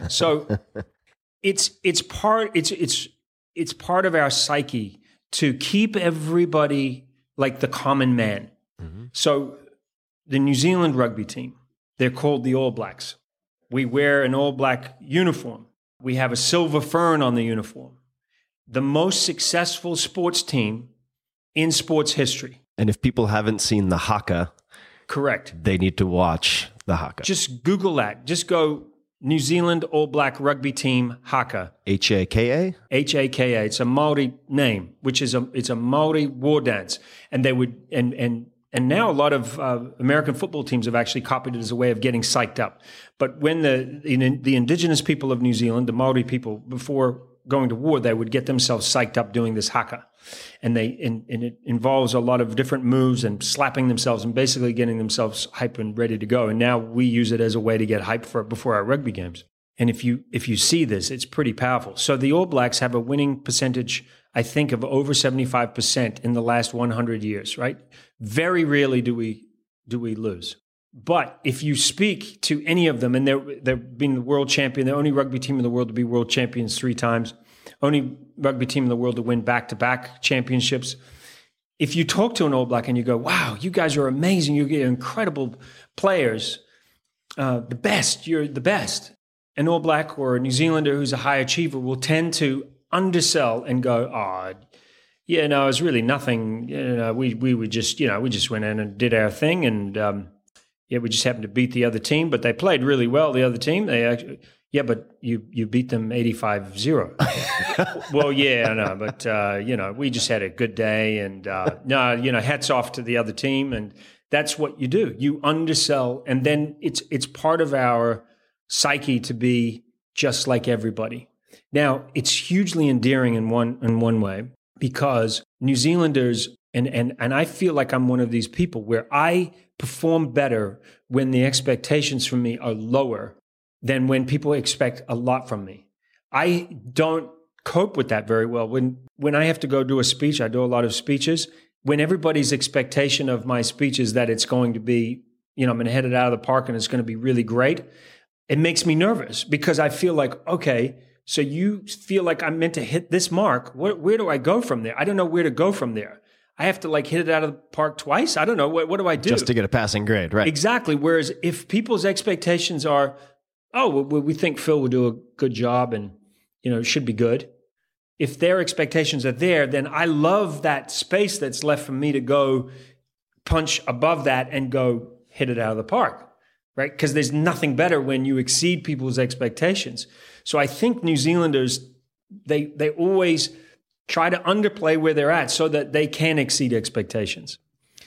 Speaker 8: So it's it's part it's it's it's part of our psyche to keep everybody like the common man. Mm-hmm. So the New Zealand rugby team, they're called the All Blacks. We wear an all black uniform. We have a silver fern on the uniform. The most successful sports team in sports history.
Speaker 6: And if people haven't seen the haka,
Speaker 8: correct,
Speaker 6: they need to watch the haka.
Speaker 8: Just Google that. Just go New Zealand All Black Rugby Team haka.
Speaker 6: H A K A?
Speaker 8: H A K A. It's a Maori name, which is a it's a Maori war dance, and they would and and and now a lot of uh, American football teams have actually copied it as a way of getting psyched up. But when the in, the indigenous people of New Zealand, the Maori people, before going to war, they would get themselves psyched up doing this haka. And they and, and it involves a lot of different moves and slapping themselves and basically getting themselves hyped and ready to go. And now we use it as a way to get hyped for before our rugby games. And if you if you see this, it's pretty powerful. So the All Blacks have a winning percentage, I think, of over seventy-five percent in the last one hundred years, right? Very rarely do we do we lose. But if you speak to any of them, and they're they've been the world champion, the only rugby team in the world to be world champions three times, only rugby team in the world to win back-to-back championships. If you talk to an All Black and you go, wow, you guys are amazing, you're incredible players, uh, the best, you're the best. An All Black or a New Zealander who's a high achiever will tend to undersell and go, oh, yeah, no, it's really nothing. You know, we we would just, you know, we just went in and did our thing, and um, yeah, we just happened to beat the other team, but they played really well, the other team. They actually, yeah, but you you beat them eighty-five zero. Well, yeah, I know, but, uh, you know, we just had a good day, and, uh, no, you know, hats off to the other team, and that's what you do. You undersell, and then it's it's part of our psyche to be just like everybody. Now, it's hugely endearing in one in one way, because New Zealanders, and and and I feel like I'm one of these people where I perform better when the expectations from me are lower than when people expect a lot from me. I don't cope with that very well. When when I have to go do a speech, I do a lot of speeches. When everybody's expectation of my speech is that it's going to be, you know, I'm going to hit it out of the park and it's going to be really great, it makes me nervous, because I feel like, okay, so you feel like I'm meant to hit this mark. Where, where do I go from there? I don't know where to go from there. I have to like hit it out of the park twice? I don't know. What, what do I do?
Speaker 6: Just to get a passing grade, right?
Speaker 8: Exactly. Whereas if people's expectations are, oh, well, we think Phil will do a good job and, you know, it should be good. If their expectations are there, then I love that space that's left for me to go punch above that and go hit it out of the park, right? Because there's nothing better when you exceed people's expectations. So I think New Zealanders, they they always try to underplay where they're at so that they can exceed expectations.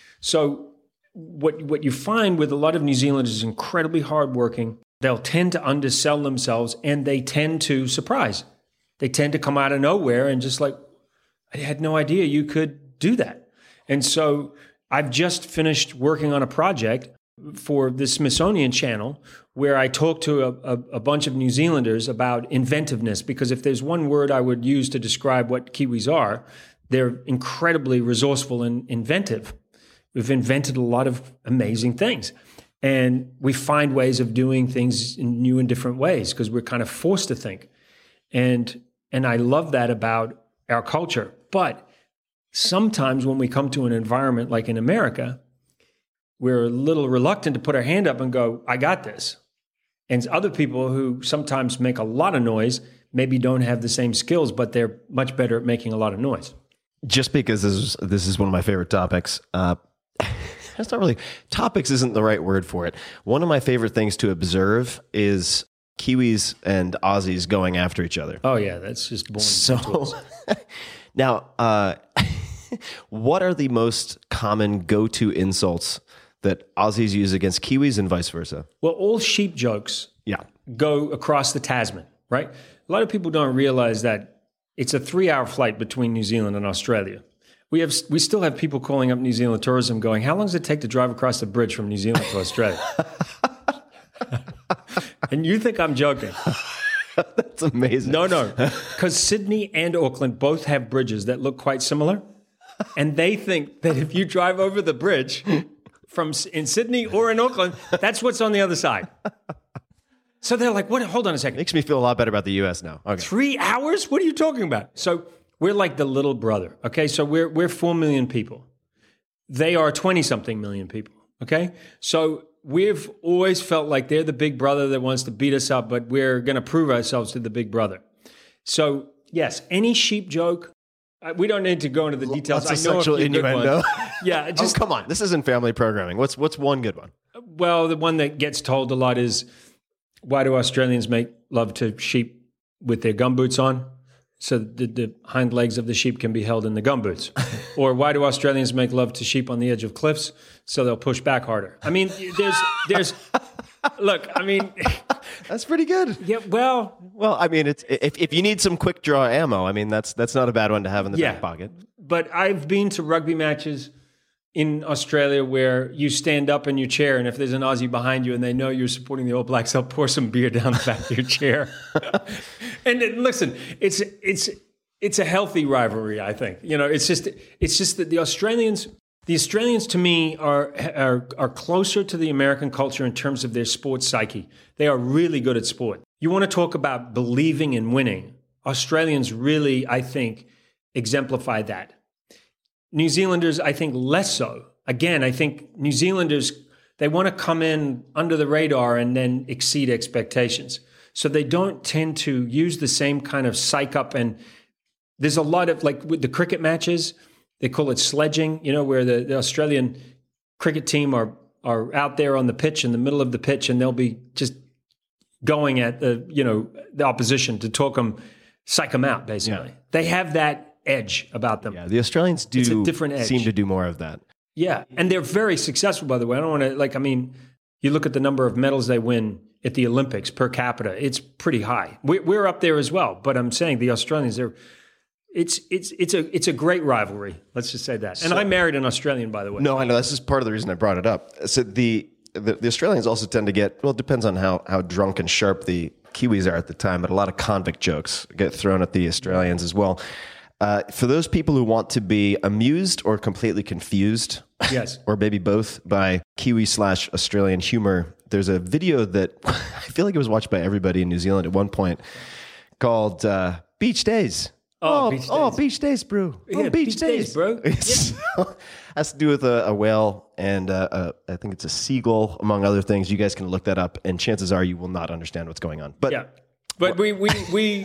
Speaker 8: So what what you find with a lot of New Zealanders is incredibly hardworking. They'll tend to undersell themselves, and they tend to surprise. They tend to come out of nowhere and just like, I had no idea you could do that. And so I've just finished working on a project for the Smithsonian Channel where I talk to a, a, a bunch of New Zealanders about inventiveness, because if there's one word I would use to describe what Kiwis are, they're incredibly resourceful and inventive. We've invented a lot of amazing things. And we find ways of doing things in new and different ways because we're kind of forced to think. And and I love that about our culture. But sometimes when we come to an environment like in America, we're a little reluctant to put our hand up and go, I got this. And other people who sometimes make a lot of noise maybe don't have the same skills, but they're much better at making a lot of noise.
Speaker 6: just because this is this is one of my favorite topics. Uh, that's not really topics isn't the right word for it. One of my favorite things to observe is Kiwis and Aussies going after each other.
Speaker 8: Oh yeah, that's just born.
Speaker 6: So now, uh, what are the most common go-to insults that Aussies use against Kiwis and vice versa?
Speaker 8: Well, all sheep jokes
Speaker 6: Yeah.
Speaker 8: go across the Tasman, right? A lot of people don't realize that it's a three-hour flight between New Zealand and Australia. We have we still have people calling up New Zealand tourism going, how long does it take to drive across the bridge from New Zealand to Australia? And you think I'm joking.
Speaker 6: That's amazing.
Speaker 8: No, no. Because Sydney and Auckland both have bridges that look quite similar. And they think that if you drive over the bridge from in Sydney or in Auckland, that's what's on the other side. So they're like, what? Hold on a second.
Speaker 6: Makes me feel a lot better about the U S now. Okay.
Speaker 8: Three hours? What are you talking about? So we're like the little brother. Okay. So we're we're four million people. They are twenty-something million people. Okay. So we've always felt like they're the big brother that wants to beat us up, but we're going to prove ourselves to the big brother. So, yes, any sheep joke, uh, we don't need to go into the details.
Speaker 6: Lots of
Speaker 8: I know
Speaker 6: sexual
Speaker 8: a few good
Speaker 6: innuendo.
Speaker 8: ones. Yeah, just,
Speaker 6: oh, come on. This isn't family programming. What's what's one good one?
Speaker 8: Well, the one that gets told a lot is, why do Australians make love to sheep with their gumboots on? So the, the hind legs of the sheep can be held in the gumboots. Or why do Australians make love to sheep on the edge of cliffs? So they'll push back harder. I mean, there's, there's, look, I mean.
Speaker 6: That's pretty good.
Speaker 8: Yeah, well.
Speaker 6: Well, I mean, it's if, if you need some quick draw ammo, I mean, that's that's not a bad one to have in the
Speaker 8: yeah,
Speaker 6: back pocket.
Speaker 8: But I've been to rugby matches in Australia where you stand up in your chair, and if there's an Aussie behind you and they know you're supporting the All Blacks, they'll pour some beer down the back of your chair. And it, listen, it's it's it's a healthy rivalry, I think. You know, it's just it's just that the Australians, the Australians to me are are are closer to the American culture in terms of their sports psyche. They are really good at sport. You want to talk about believing in winning? Australians really, I think, exemplify that. New Zealanders, I think, less so. Again, I think New Zealanders, they want to come in under the radar and then exceed expectations. So they don't tend to use the same kind of psych up. And there's a lot of, like with the cricket matches, they call it sledging, you know, where the, the Australian cricket team are are out there on the pitch in the middle of the pitch, and they'll be just going at the, you know, the opposition to talk them, psych them out, basically.
Speaker 6: Yeah.
Speaker 8: They have that edge about them.
Speaker 6: Yeah, the Australians do
Speaker 8: It's a different edge.
Speaker 6: seem to do more of that.
Speaker 8: Yeah, and they're very successful, by the way. I don't want to, like, I mean, you look at the number of medals they win at the Olympics per capita, it's pretty high. We're, we're up there as well, but I'm saying the Australians, they're, it's it's it's a it's a great rivalry. Let's just say that. And
Speaker 6: So-
Speaker 8: I married an Australian, by the way.
Speaker 6: No, I know. This is part of the reason I brought it up. So the the, the Australians also tend to get, well, it depends on how, how drunk and sharp the Kiwis are at the time, but a lot of convict jokes get thrown at the Australians as well. Uh, for those people who want to be amused or completely confused,
Speaker 8: Yes.
Speaker 6: or maybe both, by Kiwi slash Australian humor, there's a video that I feel like it was watched by everybody in New Zealand at one point called uh, Beach Days.
Speaker 8: Oh,
Speaker 6: oh,
Speaker 8: Beach
Speaker 6: oh,
Speaker 8: Days.
Speaker 6: Beach Days, bro.
Speaker 8: Yeah,
Speaker 6: oh, Beach,
Speaker 8: Beach
Speaker 6: Days.
Speaker 8: Days, bro.
Speaker 6: It's- has to do with a, a whale and uh, uh, I think it's a seagull, among other things. You guys can look that up, and chances are you will not understand what's going on. But
Speaker 8: Yeah. But we we we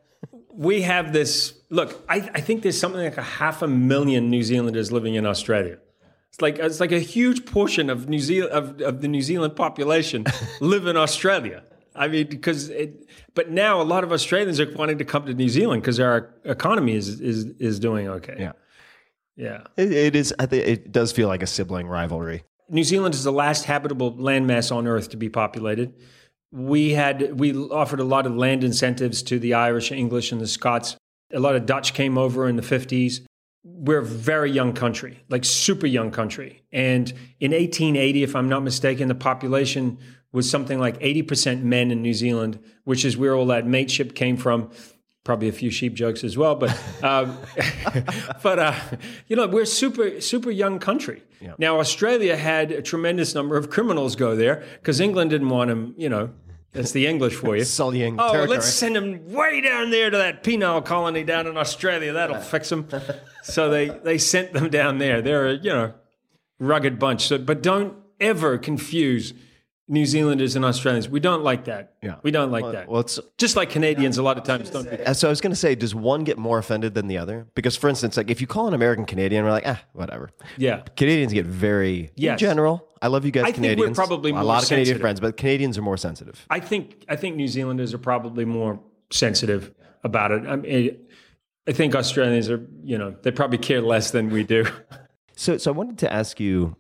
Speaker 8: we have this, look, I, I think there's something like a half a million New Zealanders living in Australia. It's like it's like a huge portion of New Zealand of, of the New Zealand population live in Australia. I mean, because it, but now a lot of Australians are wanting to come to New Zealand because our economy is is is doing okay.
Speaker 6: yeah,
Speaker 8: Yeah.
Speaker 6: it, it is. I think it does feel like a sibling rivalry.
Speaker 8: New Zealand is the last habitable landmass on Earth to be populated. We had we offered a lot of land incentives to the Irish, English, and the Scots. A lot of Dutch came over in the fifties. We're a very young country, like super young country. And in eighteen eighty, if I'm not mistaken, the population was something like eighty percent men in New Zealand, which is where all that mateship came from. Probably a few sheep jokes as well, but um, but uh, you know, we're a super super young country.
Speaker 6: Yeah.
Speaker 8: Now Australia had a tremendous number of criminals go there because England didn't want them. You know, that's the English for you.
Speaker 6: Sullying
Speaker 8: Oh,
Speaker 6: territory.
Speaker 8: let's send them way down there to that penal colony down in Australia. That'll fix them. So they they sent them down there. They're a, you know, rugged bunch. So, but don't ever confuse New Zealanders and Australians. We don't like that.
Speaker 6: Yeah.
Speaker 8: We don't like
Speaker 6: Well,
Speaker 8: that.
Speaker 6: well, it's
Speaker 8: Just like Canadians a lot of times don't do that.
Speaker 6: Uh, So I was going to say, does one get more offended than the other? Because, for instance, like if you call an American Canadian, we're like, ah, whatever.
Speaker 8: Yeah.
Speaker 6: Canadians get very,
Speaker 8: Yes.
Speaker 6: in general, I love you guys,
Speaker 8: I think we're
Speaker 6: Canadians.
Speaker 8: probably
Speaker 6: a
Speaker 8: more
Speaker 6: lot of Canadian
Speaker 8: sensitive.
Speaker 6: friends, but Canadians are more sensitive.
Speaker 8: I think I think New Zealanders are probably more sensitive about it. I mean, I think Australians are, you know, they probably care less than we do.
Speaker 6: So, so I wanted to ask you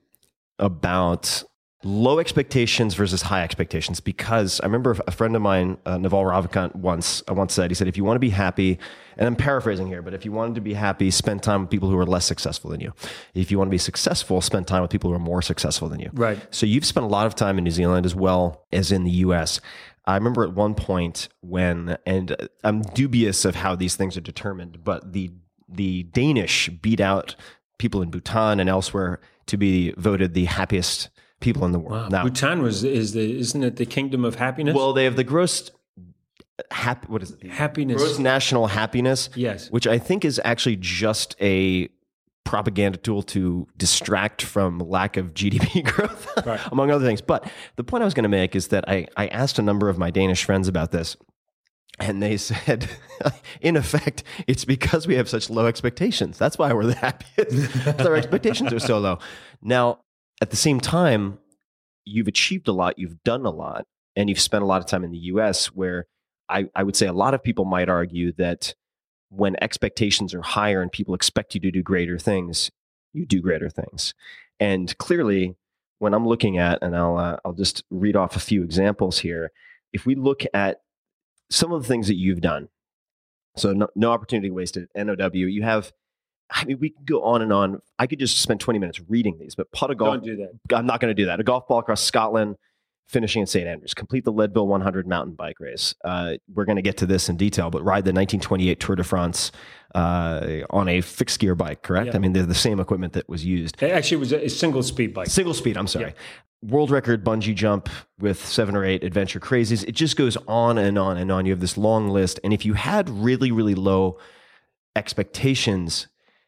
Speaker 6: about low expectations versus high expectations, because I remember a friend of mine, uh, Naval Ravikant, once uh, once said, he said, if you want to be happy, and I'm paraphrasing here, but if you wanted to be happy, spend time with people who are less successful than you. If you want to be successful, spend time with people who are more successful than you.
Speaker 8: Right.
Speaker 6: So you've spent a lot of time in New Zealand as well as in the U S. I remember at one point when, and I'm dubious of how these things are determined, but the the Danish beat out people in Bhutan and elsewhere to be voted the happiest people in the world. Now,
Speaker 8: Bhutan was is the isn't it the kingdom of happiness?
Speaker 6: well, they have the gross happy. What is it?
Speaker 8: happiness.
Speaker 6: Gross national happiness.
Speaker 8: Yes.
Speaker 6: which I think is actually just a propaganda tool to distract from lack of G D P growth,
Speaker 8: Right.
Speaker 6: among other things. But the point I was going to make is that I, I asked a number of my Danish friends about this, and they said, in effect, it's because we have such low expectations. That's why we're the happiest. 'Cause our expectations are so low. Now, at the same time, you've achieved a lot, you've done a lot, and you've spent a lot of time in the U S, where I, I would say a lot of people might argue that when expectations are higher and people expect you to do greater things, you do greater things. And clearly, when I'm looking at, and I'll uh, I'll just read off a few examples here. If we look at some of the things that you've done, so no, no opportunity wasted, N O W, you have, I mean, we could go on and on. I could just spend twenty minutes reading these, but putt a golf.
Speaker 8: Don't do that.
Speaker 6: I'm not going to do that. A golf ball across Scotland, finishing in Saint Andrews, complete the Leadville one hundred mountain bike race. Uh, we're going to get to this in detail, but ride the nineteen twenty-eight Tour de France uh, on a fixed gear bike, correct?
Speaker 8: Yeah.
Speaker 6: I mean, they're the same equipment that was used.
Speaker 8: It actually was a, a single speed bike.
Speaker 6: Single speed, I'm sorry.
Speaker 8: Yeah.
Speaker 6: World record bungee jump with seven or eight adventure crazies. It just goes on and on and on. You have this long list. And if you had really, really low expectations,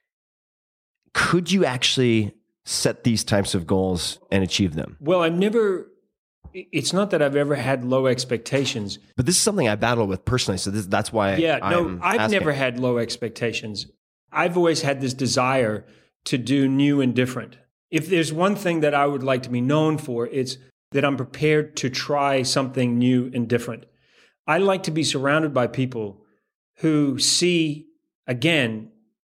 Speaker 6: could you actually set these types of goals and achieve them?
Speaker 8: Well, I've never. It's not that I've ever had low expectations.
Speaker 6: But this is something I battle with personally. So this, that's why
Speaker 8: Yeah, no,
Speaker 6: I'm
Speaker 8: I've
Speaker 6: asking.
Speaker 8: never had low expectations. I've always had this desire to do new and different. If there's one thing that I would like to be known for, it's that I'm prepared to try something new and different. I like to be surrounded by people who see, again,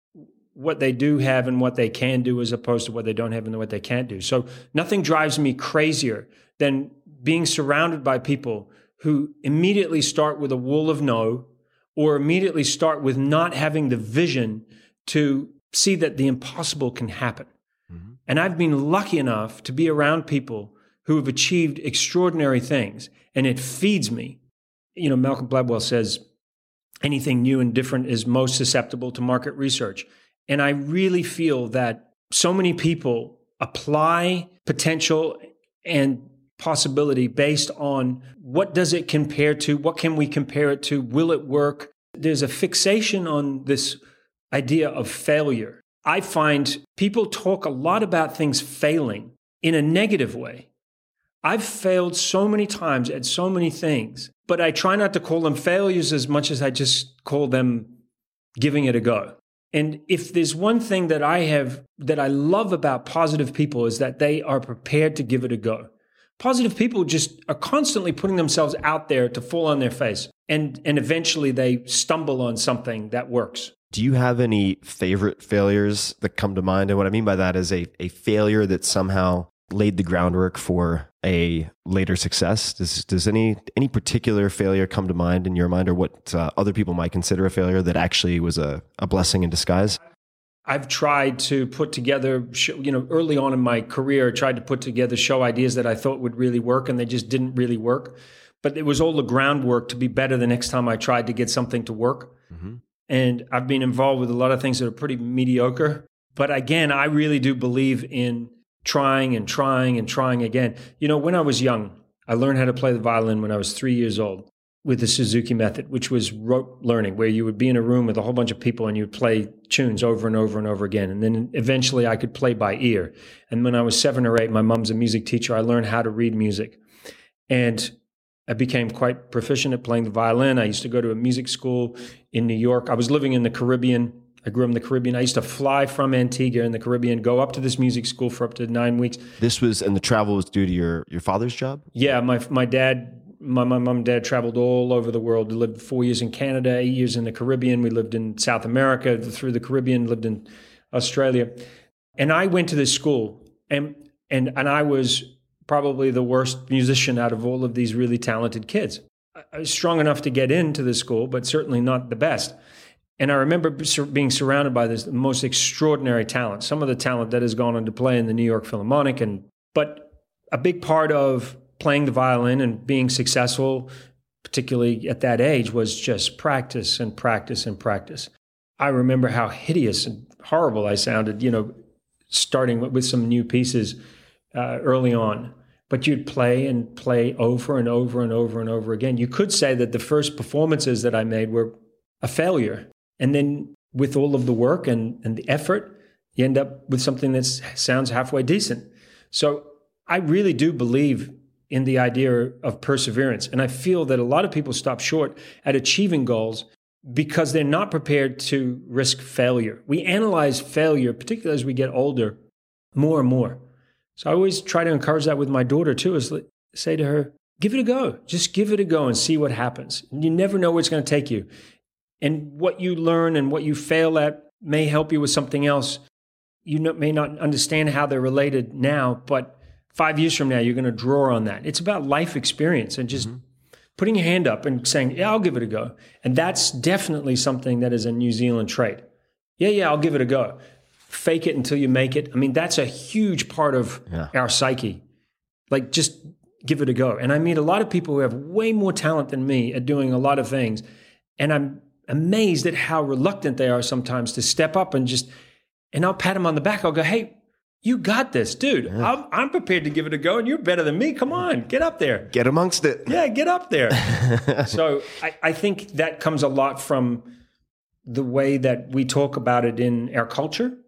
Speaker 8: what they do have and what they can do as opposed to what they don't have and what they can't do. So nothing drives me crazier than being surrounded by people who immediately start with a wall of no, or immediately start with not having the vision to see that the impossible can happen. Mm-hmm. And I've been lucky enough to be around people who have achieved extraordinary things, and it feeds me. You know, Malcolm Gladwell says, anything new and different is most susceptible to market research. And I really feel that so many people apply potential and possibility based on what does it compare to? What can we compare it to? Will it work? There's a fixation on this idea of failure. I find people talk a lot about things failing in a negative way. I've failed so many times at so many things, but I try not to call them failures as much as I just call them giving it a go. And if there's one thing that I have, that I love about positive people, is that they are prepared to give it a go. Positive people just are constantly putting themselves out there to fall on their face. And, and eventually they stumble on something that works.
Speaker 6: Do you have any favorite failures that come to mind? And what I mean by that is a, a failure that somehow laid the groundwork for a later success. Does does any any particular failure come to mind in your mind, or what uh, other people might consider a failure that actually was a, a blessing in disguise?
Speaker 8: I've tried to put together, you know, early on in my career, I tried to put together show ideas that I thought would really work, and they just didn't really work. But it was all the groundwork to be better the next time I tried to get something to work. Mm-hmm. And I've been involved with a lot of things that are pretty mediocre. But again, I really do believe in trying and trying and trying again. You know, when I was young, I learned how to play the violin when I was three years old. with the Suzuki method, which was rote learning, where you would be in a room with a whole bunch of people and you'd play tunes over and over and over again. And then eventually I could play by ear. And when I was seven or eight, my mom's a music teacher. I learned how to read music. And I became quite proficient at playing the violin. I used to go to a music school in New York. I was living in the Caribbean. I grew up in the Caribbean. I used to fly from Antigua in the Caribbean, go up to this music school for up to nine weeks.
Speaker 6: This was, and the travel was due to your, your father's job?
Speaker 8: Yeah, my my dad, my, my mom and dad traveled all over the world. We lived four years in Canada, eight years in the Caribbean. We lived in South America, through the Caribbean, lived in Australia. And I went to this school, and and and I was probably the worst musician out of all of these really talented kids. I was strong enough to get into the school, but certainly not the best. And I remember being surrounded by this most extraordinary talent, some of the talent that has gone on to play in the New York Philharmonic. And but a big part of playing the violin and being successful, particularly at that age, was just practice and practice and practice. I remember how hideous and horrible I sounded, you know, starting with some new pieces uh, early on. But you'd play and play over and over and over and over again. You could say that the first performances that I made were a failure. And then with all of the work and, and the effort, you end up with something that sounds halfway decent. So I really do believe in the idea of perseverance. And I feel that a lot of people stop short at achieving goals because they're not prepared to risk failure. We analyze failure, particularly as we get older, more and more. So I always try to encourage that with my daughter too, is say to her, give it a go. Just give it a go and see what happens. And you never know where it's going to take you. And what you learn and what you fail at may help you with something else. You may not understand how they're related now, but five years from now, you're going to draw on that. It's about life experience and just mm-hmm. putting your hand up and saying, yeah, I'll give it a go. And that's definitely something that is a New Zealand trait. Yeah, yeah, I'll give it a go. Fake it until you make it. I mean, that's a huge part of yeah. our psyche. Like, just give it a go. And I meet a lot of people who have way more talent than me at doing a lot of things. And I'm amazed at how reluctant they are sometimes to step up and just, and I'll pat them on the back. I'll go, hey, you got this, dude. Yeah. I'm, I'm prepared to give it a go, and you're better than me. Come on, get up there.
Speaker 6: Get amongst it.
Speaker 8: Yeah, get up there. So I, I think that comes a lot from the way that we talk about it in our culture,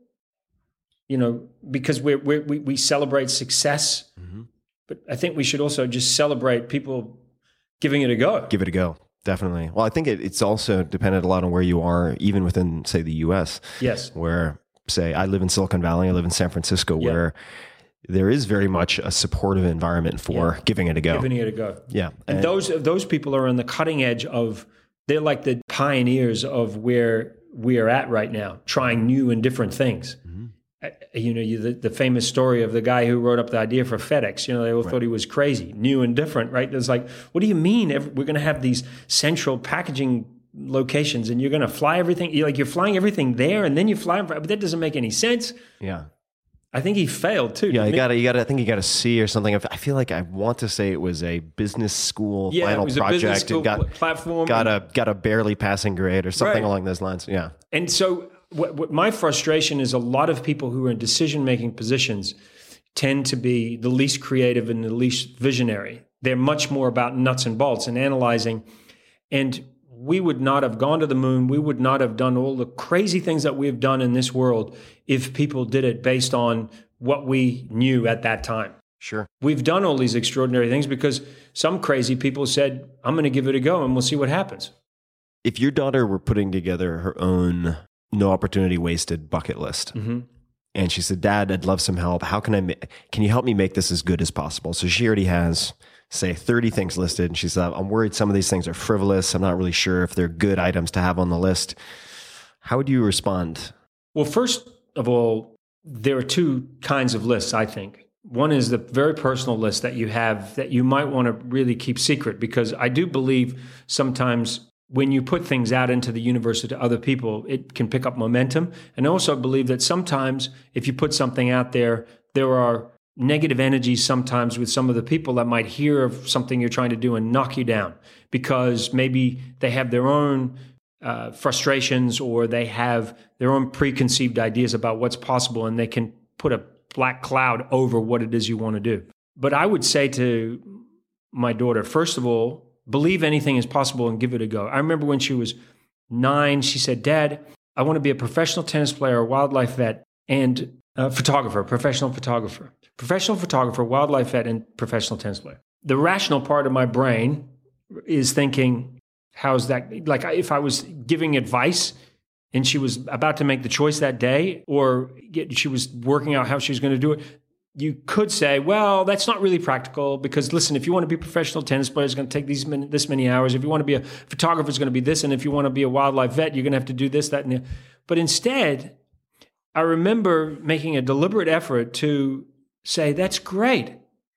Speaker 8: you know, because we're, we're, we we celebrate success, mm-hmm. but I think we should also just celebrate people giving it a go.
Speaker 6: Give it a go. Definitely. Well, I think it, it's also dependent a lot on where you are, even within, say, the U S.
Speaker 8: Yes.
Speaker 6: Where, say, I live in Silicon Valley, I live in San Francisco, yeah. where there is very much a supportive environment for yeah. giving it a go.
Speaker 8: Giving it a go.
Speaker 6: Yeah.
Speaker 8: And, and those those people are on the cutting edge of, they're like the pioneers of where we are at right now, trying new and different things. Mm-hmm. You know, you, the, the famous story of the guy who wrote up the idea for FedEx. You know, they all right. thought he was crazy, new and different, right? It's like, what do you mean we're going to have these central packaging locations and you're going to fly everything? You're like, you're flying everything there and then you fly, but that doesn't make any sense.
Speaker 6: Yeah.
Speaker 8: I think he failed too.
Speaker 6: Yeah, you got to, you got to, I think you got to see or something. I feel like I want to say it was a business school
Speaker 8: yeah,
Speaker 6: final
Speaker 8: it was
Speaker 6: project.
Speaker 8: A business school
Speaker 6: got,
Speaker 8: platform.
Speaker 6: Got a, got a barely passing grade or something right. along those lines. Yeah.
Speaker 8: And so, What, what my frustration is, a lot of people who are in decision-making positions tend to be the least creative and the least visionary. They're much more about nuts and bolts and analyzing. And we would not have gone to the moon. We would not have done all the crazy things that we have done in this world if people did it based on what we knew at that time.
Speaker 6: Sure.
Speaker 8: We've done all these extraordinary things because some crazy people said, I'm going to give it a go and we'll see what happens.
Speaker 6: If your daughter were putting together her own no opportunity wasted bucket list. Mm-hmm. And she said, Dad, I'd love some help. How can I, ma- can you help me make this as good as possible? So she already has, say, thirty things listed. And she said, I'm worried some of these things are frivolous. I'm not really sure if they're good items to have on the list. How would you respond?
Speaker 8: Well, first of all, there are two kinds of lists, I think. One is the very personal list that you have that you might want to really keep secret, because I do believe sometimes when you put things out into the universe to other people, it can pick up momentum. And I also believe that sometimes if you put something out there, there are negative energies sometimes with some of the people that might hear of something you're trying to do and knock you down because maybe they have their own uh, frustrations or they have their own preconceived ideas about what's possible, and they can put a black cloud over what it is you want to do. But I would say to my daughter, first of all, believe anything is possible and give it a go. I remember when she was nine, she said, Dad, I want to be a professional tennis player, a wildlife vet, and a photographer, professional photographer. Professional photographer, wildlife vet, and professional tennis player. The rational part of my brain is thinking, how's that? Like if I was giving advice and she was about to make the choice that day, or get, she was working out how she was going to do it, you could say, well, that's not really practical because, listen, if you want to be a professional tennis player, it's going to take these many, this many hours. If you want to be a photographer, it's going to be this. And if you want to be a wildlife vet, you're going to have to do this, that, and the. But instead, I remember making a deliberate effort to say, that's great.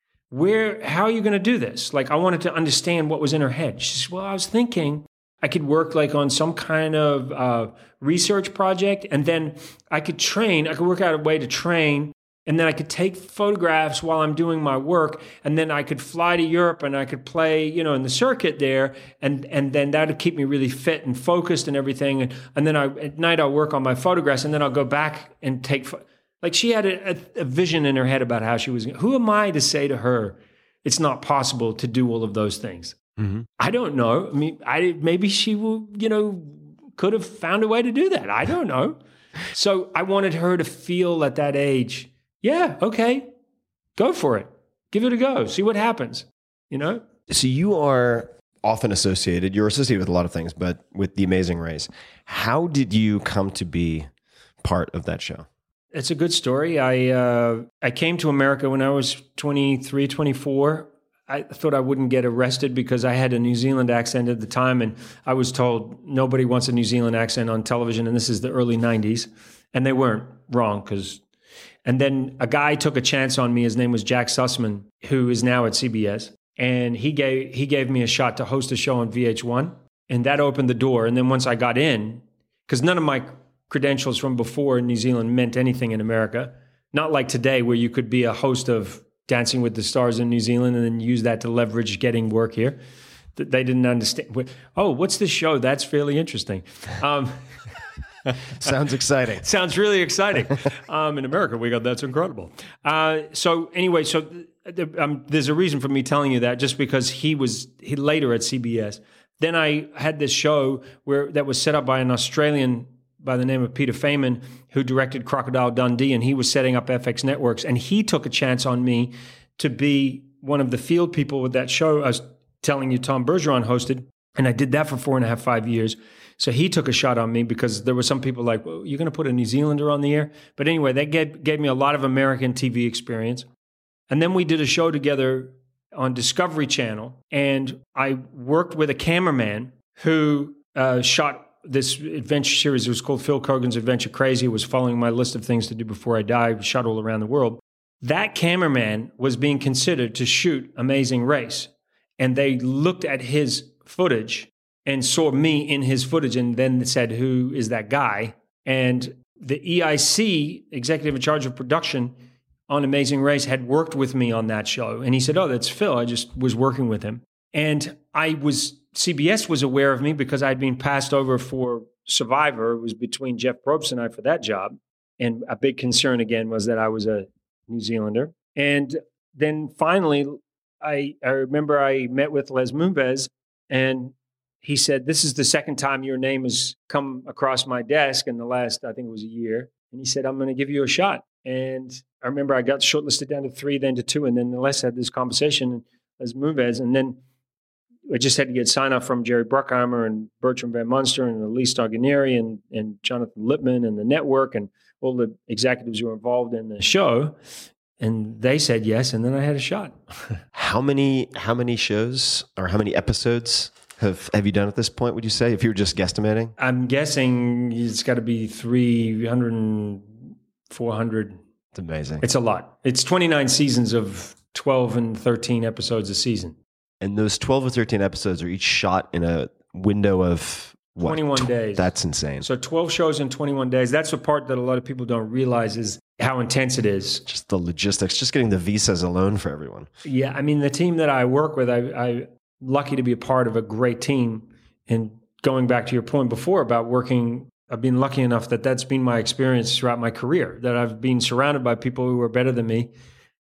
Speaker 8: Where, how are you going to do this? Like, I wanted to understand what was in her head. She says, well, I was thinking I could work like on some kind of uh, research project, and then I could train. I could work out a way to train, and then I could take photographs while I'm doing my work, and then I could fly to Europe and I could play, you know, in the circuit there, and and then that would keep me really fit and focused and everything. And, and then I, at night I'll work on my photographs, and then I'll go back and take, pho- like she had a, a, a vision in her head about how she was, who am I to say to her, it's not possible to do all of those things? Mm-hmm. I don't know. I mean, I maybe she will, you know, could have found a way to do that. I don't know. So I wanted her to feel at that age, yeah, okay, go for it. Give it a go. See what happens, you know?
Speaker 6: So you are often associated, you're associated with a lot of things, but with The Amazing Race. How did you come to be part of that show?
Speaker 8: It's a good story. I uh, I came to America when I was twenty-three, twenty-four. I thought I wouldn't get arrested because I had a New Zealand accent at the time, and I was told nobody wants a New Zealand accent on television, and this is the early nineties. And they weren't wrong because... And then a guy took a chance on me. His name was Jack Sussman, who is now at C B S. And he gave he gave me a shot to host a show on V H one. And that opened the door. And then once I got in, because none of my credentials from before in New Zealand meant anything in America. Not like today where you could be a host of Dancing with the Stars in New Zealand and then use that to leverage getting work here. They didn't understand. Oh, what's this show? That's fairly interesting. Um
Speaker 6: Sounds exciting.
Speaker 8: Sounds really exciting. Um, in America, we got that's incredible. Uh, so anyway, so th- um, there's a reason for me telling you that, just because he was he later at C B S. Then I had this show where that was set up by an Australian by the name of Peter Feynman, who directed Crocodile Dundee, and he was setting up F X Networks, and he took a chance on me to be one of the field people with that show I was telling you Tom Bergeron hosted, and I did that for four and a half, five years. So he took a shot on me because there were some people like, well, you're going to put a New Zealander on the air? But anyway, that gave, gave me a lot of American T V experience. And then we did a show together on Discovery Channel, and I worked with a cameraman who uh, shot this adventure series. It was called Phil Kogan's Adventure Crazy. It was following my list of things to do before I die, shot all around the world. That cameraman was being considered to shoot Amazing Race, and they looked at his footage and saw me in his footage and then said, who is that guy? And the E I C, executive in charge of production on Amazing Race, had worked with me on that show. And he said, oh, that's Phil. I just was working with him. And I was, C B S was aware of me because I'd been passed over for Survivor. It was between Jeff Probst and I for that job. And a big concern again was that I was a New Zealander. And then finally, I, I remember I met with Les Moonves, and he said, this is the second time your name has come across my desk in the last, I think it was a year. And he said, I'm going to give you a shot. And I remember I got shortlisted down to three, then to two. And then Les had this conversation as Moonves. And then I just had to get sign off from Jerry Bruckheimer and Bertram Van Munster and Elise Doganieri and, and Jonathan Lippman and the network and all the executives who were involved in the show. And they said yes. And then I had a shot.
Speaker 6: How many, how many shows or how many episodes Have have you done at this point, would you say, if you were just guesstimating?
Speaker 8: I'm guessing it's got to be three hundred, four hundred.
Speaker 6: It's amazing.
Speaker 8: It's a lot. It's twenty-nine seasons of twelve and thirteen episodes a season.
Speaker 6: And those twelve or thirteen episodes are each shot in a window of what?
Speaker 8: twenty-one days.
Speaker 6: That's insane.
Speaker 8: So twelve shows in twenty-one days. That's the part that a lot of people don't realize is how intense it is.
Speaker 6: Just the logistics, just getting the visas alone for everyone.
Speaker 8: Yeah. I mean, the team that I work with, I, I lucky to be a part of a great team. And going back to your point before about working, I've been lucky enough that that's been my experience throughout my career, that I've been surrounded by people who are better than me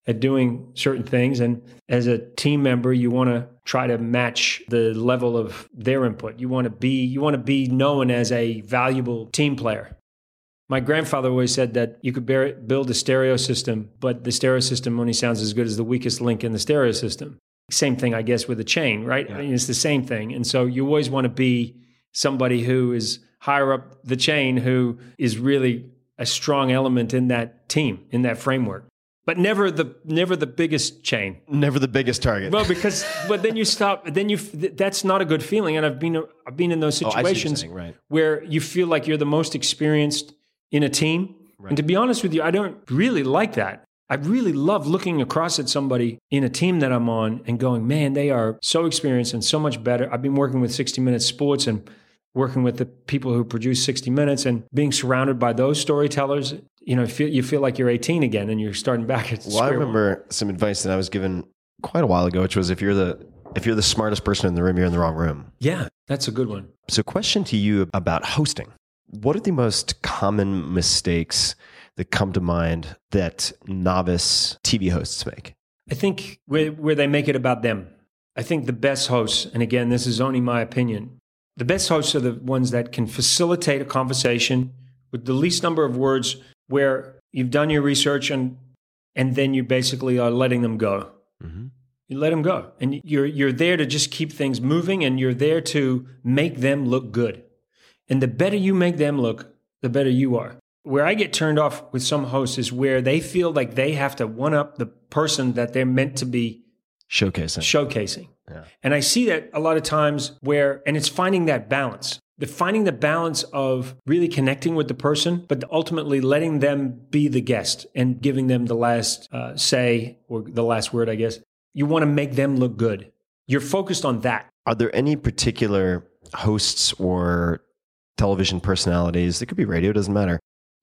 Speaker 8: at doing certain things. And as a team member, you want to try to match the level of their input. You want to be, you want to be known as a valuable team player. My grandfather always said that you could bear, build a stereo system, but the stereo system only sounds as good as the weakest link in the stereo system. Same thing, I guess, with a chain, right? Yeah. I mean, it's the same thing. And so you always want to be somebody who is higher up the chain, who is really a strong element in that team, in that framework. But never the never the biggest chain.
Speaker 6: Never the biggest target.
Speaker 8: Well, because but then you stop. Then you that's not a good feeling. And I've been I've been in those situations
Speaker 6: oh, saying, right.
Speaker 8: where you feel like you're the most experienced in a team. Right. And to be honest with you, I don't really like that. I really love looking across at somebody in a team that I'm on and going, man, they are so experienced and so much better. I've been working with sixty minutes Sports and working with the people who produce sixty minutes and being surrounded by those storytellers. You know, feel, you feel like you're eighteen again and you're starting back at
Speaker 6: Well, I remember one. Some advice that I was given quite a while ago, which was if you're the if you're the smartest person in the room, you're in the wrong room.
Speaker 8: Yeah, that's a good one.
Speaker 6: So question to you about hosting. What are the most common mistakes that come to mind that novice T V hosts make?
Speaker 8: I think where, where they make it about them. I think the best hosts, and again, this is only my opinion, the best hosts are the ones that can facilitate a conversation with the least number of words, where you've done your research and and then you basically are letting them go. Mm-hmm. You let them go. And you're you're there to just keep things moving, and you're there to make them look good. And the better you make them look, the better you are. Where I get turned off with some hosts is where they feel like they have to one-up the person that they're meant to be
Speaker 6: showcasing.
Speaker 8: Showcasing.
Speaker 6: Yeah.
Speaker 8: And I see that a lot of times where, and it's finding that balance. The finding the balance of really connecting with the person, but ultimately letting them be the guest and giving them the last uh, say, or the last word, I guess. You want to make them look good. You're focused on that.
Speaker 6: Are there any particular hosts or television personalities, it could be radio, doesn't matter,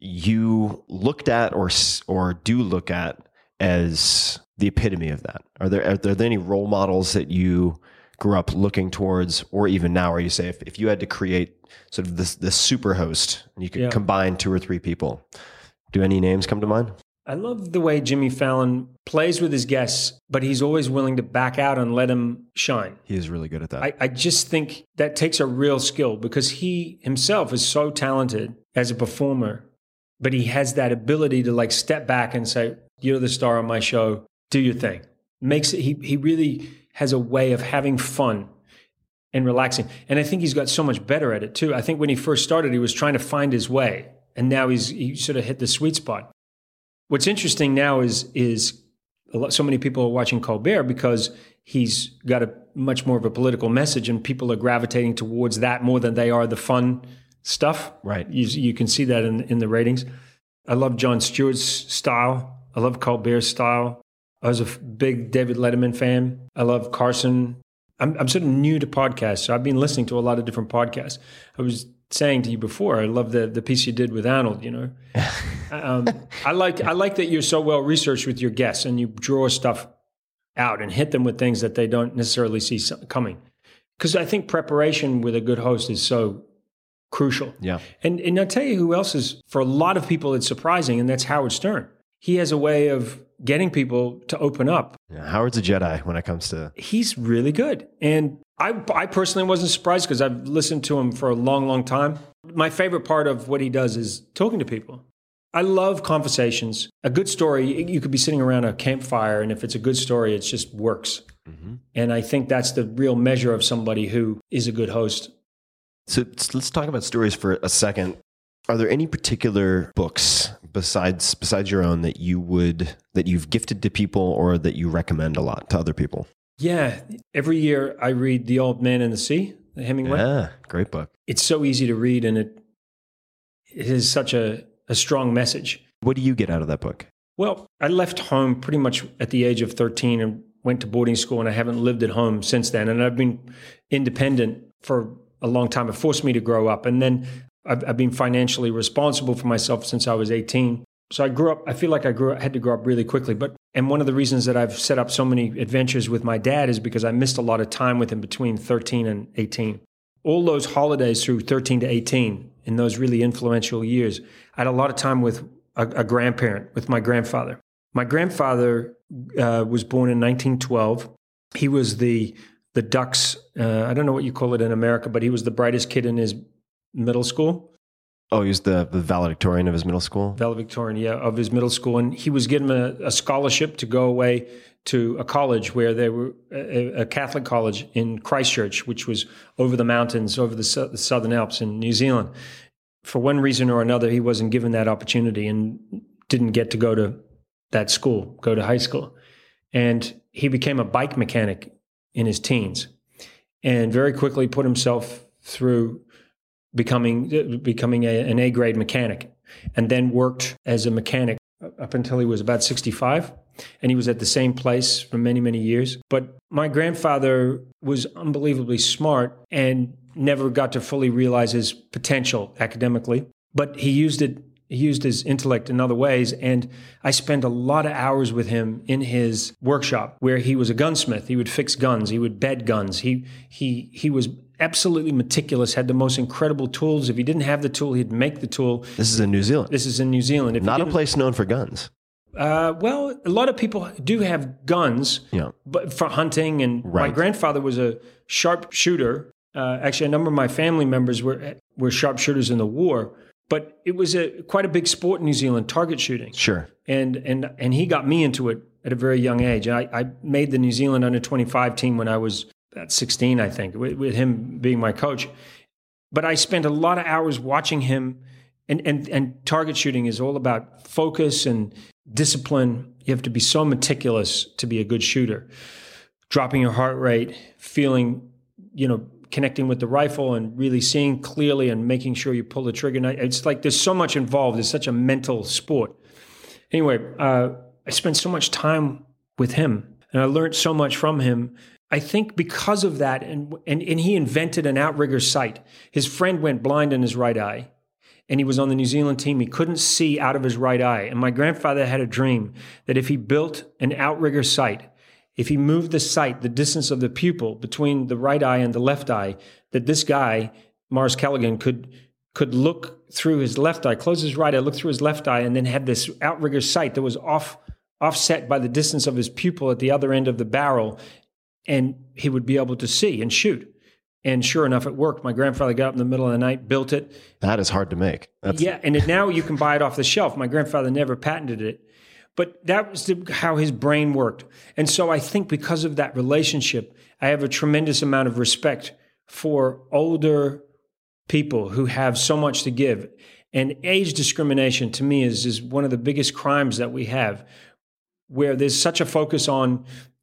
Speaker 6: you looked at or or do look at as the epitome of that? Are there, are there any role models that you grew up looking towards, or even now, where you say, if, if you had to create sort of this, this super host and you could yeah. combine two or three people, do any names come to mind?
Speaker 8: I love the way Jimmy Fallon plays with his guests, but he's always willing to back out and let him shine.
Speaker 6: He is really good at that.
Speaker 8: I, I just think that takes a real skill, because he himself is so talented as a performer, but he has that ability to like step back and say, you're the star of my show, do your thing. Makes it, he, he really has a way of having fun and relaxing. And I think he's got so much better at it too. I think when he first started, he was trying to find his way, and now he's he sort of hit the sweet spot. What's interesting now is is a lot, so many people are watching Colbert because he's got a much more of a political message, and people are gravitating towards that more than they are the fun stuff.
Speaker 6: Right.
Speaker 8: You, you can see that in in the ratings. I love Jon Stewart's style. I love Colbert's style. I was a f- big David Letterman fan. I love Carson. I'm, I'm sort of new to podcasts, so I've been listening to a lot of different podcasts. I was saying to you before, I love the the piece you did with Arnold. You know, um, I like I like that you're so well researched with your guests, and you draw stuff out and hit them with things that they don't necessarily see coming. Because I think preparation with a good host is so crucial.
Speaker 6: Yeah.
Speaker 8: And and I'll tell you who else is, for a lot of people, it's surprising, and that's Howard Stern. He has a way of getting people to open up.
Speaker 6: Yeah, Howard's a Jedi when it comes to...
Speaker 8: He's really good. And I, I personally wasn't surprised, because I've listened to him for a long, long time. My favorite part of what he does is talking to people. I love conversations. A good story, you could be sitting around a campfire, and if it's a good story, it just works. Mm-hmm. And I think that's the real measure of somebody who is a good host.
Speaker 6: So let's talk about stories for a second. Are there any particular books besides besides your own that you would that you've gifted to people, or that you recommend a lot to other people?
Speaker 8: Yeah, every year I read The Old Man and the Sea, the Hemingway.
Speaker 6: Yeah, great book.
Speaker 8: It's so easy to read, and it it is such a, a strong message.
Speaker 6: What do you get out of that book?
Speaker 8: Well, I left home pretty much at the age of thirteen and went to boarding school, and I haven't lived at home since then. And I've been independent for a long time. It forced me to grow up. And then I've, I've been financially responsible for myself since I was eighteen. So I grew up, I feel like I grew up, had to grow up really quickly. But and one of the reasons that I've set up so many adventures with my dad is because I missed a lot of time with him between thirteen and eighteen. All those holidays through thirteen to eighteen, in those really influential years, I had a lot of time with a, a grandparent, with my grandfather. My grandfather uh, was born in nineteen twelve. He was the the Ducks, uh, I don't know what you call it in America, but he was the brightest kid in his middle school.
Speaker 6: Oh, he was the, the valedictorian of his middle school?
Speaker 8: Valedictorian, yeah, of his middle school. And he was given a, a scholarship to go away to a college where they were, a, a Catholic college in Christchurch, which was over the mountains, over the, su- the Southern Alps in New Zealand. For one reason or another, he wasn't given that opportunity and didn't get to go to that school, go to high school. And he became a bike mechanic in his teens and very quickly put himself through becoming becoming a, an A-grade mechanic, and then worked as a mechanic up until he was about sixty-five. And he was at the same place for many, many years. But my grandfather was unbelievably smart and never got to fully realize his potential academically. But he used it, he used his intellect in other ways. And I spent a lot of hours with him in his workshop where he was a gunsmith. He would fix guns. He would bed guns. He, he, he was absolutely meticulous, had the most incredible tools. If he didn't have the tool, he'd make the tool.
Speaker 6: This is in New Zealand.
Speaker 8: This is in New Zealand. If
Speaker 6: Not a place known for guns.
Speaker 8: Uh, well, a lot of people do have guns,
Speaker 6: yeah,
Speaker 8: but for hunting. And
Speaker 6: right.
Speaker 8: My grandfather was a sharpshooter. Uh, actually, a number of my family members were were sharpshooters in the war. But it was a quite a big sport in New Zealand, target shooting.
Speaker 6: Sure.
Speaker 8: And and and he got me into it at a very young age. I, I made the New Zealand under twenty-five team when I was about sixteen, I think, with, with him being my coach. But I spent a lot of hours watching him. And, and and target shooting is all about focus and discipline. You have to be so meticulous to be a good shooter. Dropping your heart rate, feeling, you know, connecting with the rifle and really seeing clearly and making sure you pull the trigger. It's like there's so much involved. It's such a mental sport. Anyway, uh, I spent so much time with him and I learned so much from him. I think because of that, and and, and he invented an outrigger sight. His friend went blind in his right eye. And he was on the New Zealand team. He couldn't see out of his right eye. And my grandfather had a dream that if he built an outrigger sight, if he moved the sight, the distance of the pupil between the right eye and the left eye, that this guy, Morris Callaghan, could could look through his left eye, close his right eye, look through his left eye, and then have this outrigger sight that was off offset by the distance of his pupil at the other end of the barrel, and he would be able to see and shoot. And sure enough, it worked. My grandfather got up in the middle of the night, built it.
Speaker 6: That is hard to make. That's...
Speaker 8: Yeah, and it, now you can buy it off the shelf. My grandfather never patented it. But that was the, how his brain worked. And so I think because of that relationship, I have a tremendous amount of respect for older people who have so much to give. And age discrimination, to me, is, is one of the biggest crimes that we have, where there's such a focus on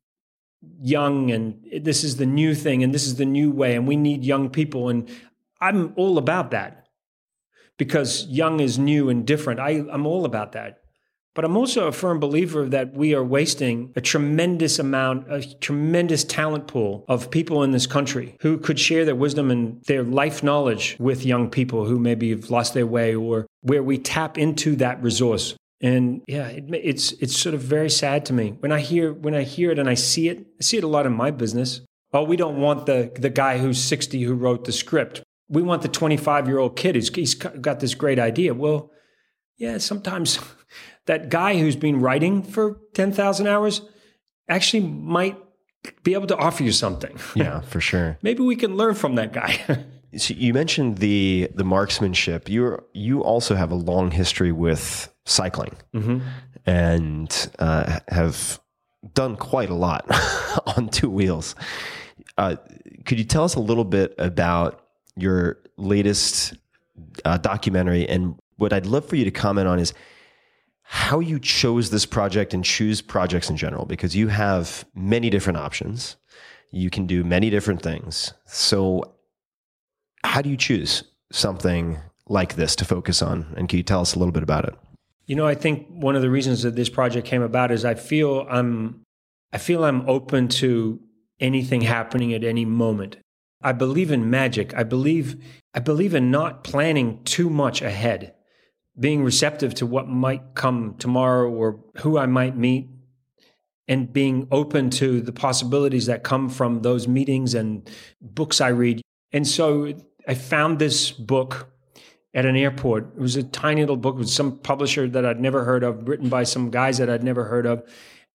Speaker 8: young and this is the new thing and this is the new way and we need young people. And I'm all about that because young is new and different. I, I'm all about that. But I'm also a firm believer that we are wasting a tremendous amount, a tremendous talent pool of people in this country who could share their wisdom and their life knowledge with young people who maybe have lost their way, or where we tap into that resource. And yeah, it, it's it's sort of very sad to me when I hear when I hear it and I see it. I see it a lot in my business. Oh, we don't want the the guy who's sixty who wrote the script. We want the twenty-five-year-old kid who's he's got this great idea. Well, yeah, sometimes that guy who's been writing for ten thousand hours actually might be able to offer you something.
Speaker 6: Yeah, for sure.
Speaker 8: Maybe we can learn from that guy.
Speaker 6: So you mentioned the the marksmanship. You you also have a long history with cycling, mm-hmm. and uh, have done quite a lot on two wheels. Uh, could you tell us a little bit about your latest uh, documentary? And what I'd love for you to comment on is how you chose this project and choose projects in general, because you have many different options. You can do many different things. So how do you choose something like this to focus on? And can you tell us a little bit about it?
Speaker 8: You know, I think one of the reasons that this project came about is I feel I'm, I feel I'm open to anything happening at any moment. I believe in magic. I believe, I believe in not planning too much ahead, being receptive to what might come tomorrow or who I might meet, and being open to the possibilities that come from those meetings and books I read. And so I found this book at an airport. It was a tiny little book with some publisher that I'd never heard of, written by some guys that I'd never heard of.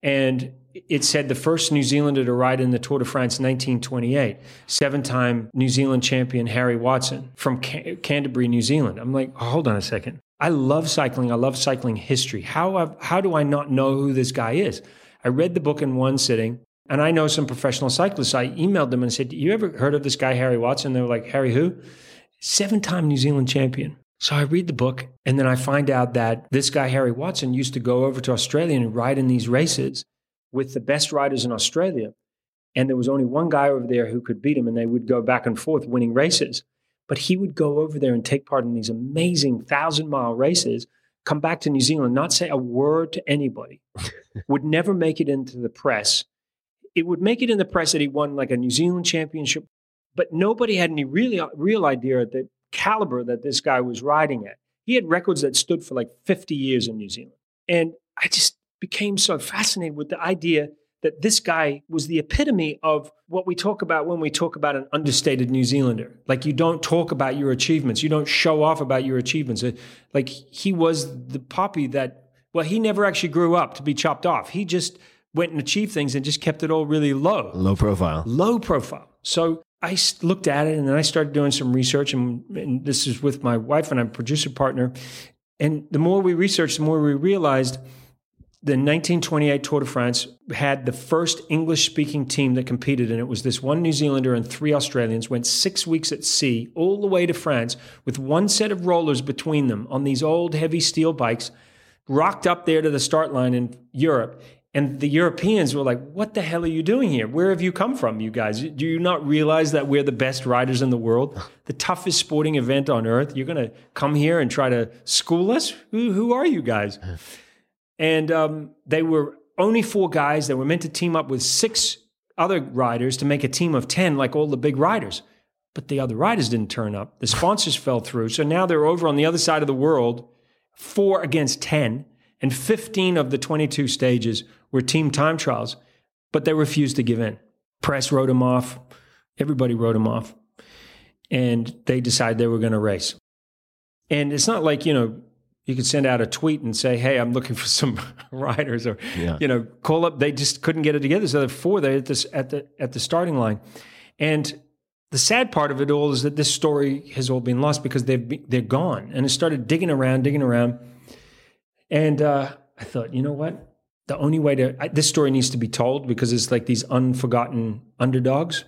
Speaker 8: And it said the first New Zealander to ride in the Tour de France, nineteen twenty-eight, seven-time New Zealand champion Harry Watson from Can- Canterbury, New Zealand. I'm like, oh, hold on a second. I love cycling. I love cycling history. How I've, how do I not know who this guy is? I read the book in one sitting, and I know some professional cyclists. I emailed them and said, you ever heard of this guy, Harry Watson? They were like, Harry who? Seven-time New Zealand champion. So I read the book, and then I find out that this guy, Harry Watson, used to go over to Australia and ride in these races with the best riders in Australia. And there was only one guy over there who could beat him, and they would go back and forth winning races. But he would go over there and take part in these amazing thousand-mile races, come back to New Zealand, not say a word to anybody, would never make it into the press. It would make it in the press that he won like a New Zealand championship, but nobody had any really real idea of the caliber that this guy was riding at. He had records that stood for like fifty years in New Zealand. And I just became so fascinated with the idea that this guy was the epitome of what we talk about when we talk about an understated New Zealander. Like, you don't talk about your achievements. You don't show off about your achievements. Like, he was the puppy that, well, he never actually grew up to be chopped off. He just went and achieved things and just kept it all really low.
Speaker 6: Low profile.
Speaker 8: Low profile. So I looked at it, and then I started doing some research, and, and this is with my wife and I'm a producer partner. And the more we researched, the more we realized the nineteen twenty-eight Tour de France had the first English-speaking team that competed, and it was this one New Zealander and three Australians, went six weeks at sea all the way to France with one set of rollers between them on these old heavy steel bikes, rocked up there to the start line in Europe. And the Europeans were like, what the hell are you doing here? Where have you come from, you guys? Do you not realize that we're the best riders in the world? The toughest sporting event on earth? You're going to come here and try to school us? Who, who are you guys? And um, they were only four guys that were meant to team up with six other riders to make a team of ten, like all the big riders. But the other riders didn't turn up. The sponsors fell through. So now they're over on the other side of the world, four against ten, and fifteen of the twenty-two stages were team time trials, but they refused to give in. Press wrote them off. Everybody wrote them off. And they decided they were going to race. And it's not like, you know, you could send out a tweet and say, hey, I'm looking for some riders, or, yeah. you know, call up. They just couldn't get it together. So there were four there at, this, at, the, at the starting line. And the sad part of it all is that this story has all been lost because they've been, they're gone. And I started digging around, digging around. And uh, I thought, you know what? The only way to, I, this story needs to be told because it's like these unforgotten underdogs.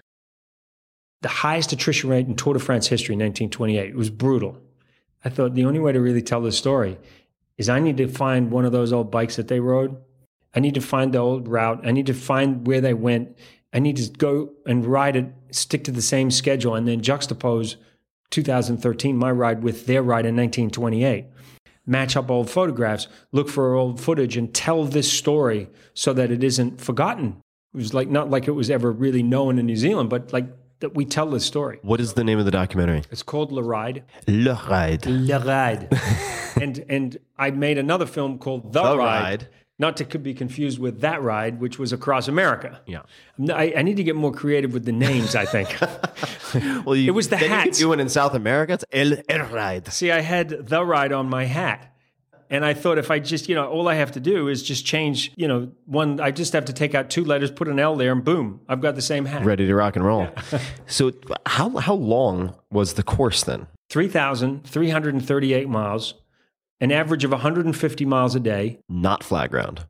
Speaker 8: The highest attrition rate in Tour de France history in nineteen twenty-eight. It was brutal. I thought the only way to really tell this story is I need to find one of those old bikes that they rode. I need to find the old route. I need to find where they went. I need to go and ride it, stick to the same schedule, and then juxtapose two thousand thirteen, my ride, with their ride in nineteen twenty-eight. Match up old photographs, look for old footage, and tell this story so that it isn't forgotten. It was like not like it was ever really known in New Zealand, but like that we tell this story.
Speaker 6: What is the name of the documentary?
Speaker 8: It's called Le Ride.
Speaker 6: Le Ride.
Speaker 8: Le Ride. and and I made another film called The,
Speaker 6: the
Speaker 8: Ride,
Speaker 6: Ride,
Speaker 8: not to be confused with That Ride, which was across America.
Speaker 6: Yeah.
Speaker 8: I, I need to get more creative with the names, I think.
Speaker 6: well, you,
Speaker 8: it was the
Speaker 6: then
Speaker 8: hats.
Speaker 6: You could do it in South America. It's El, El Ride.
Speaker 8: See, I had The Ride on my hat. And I thought if I just, you know, all I have to do is just change, you know, one, I just have to take out two letters, put an L there, and boom, I've got the same hat.
Speaker 6: Ready to rock and roll. Yeah. So how how long was the course then?
Speaker 8: three thousand three hundred thirty-eight miles, an average of one hundred fifty miles a day.
Speaker 6: Not flat ground.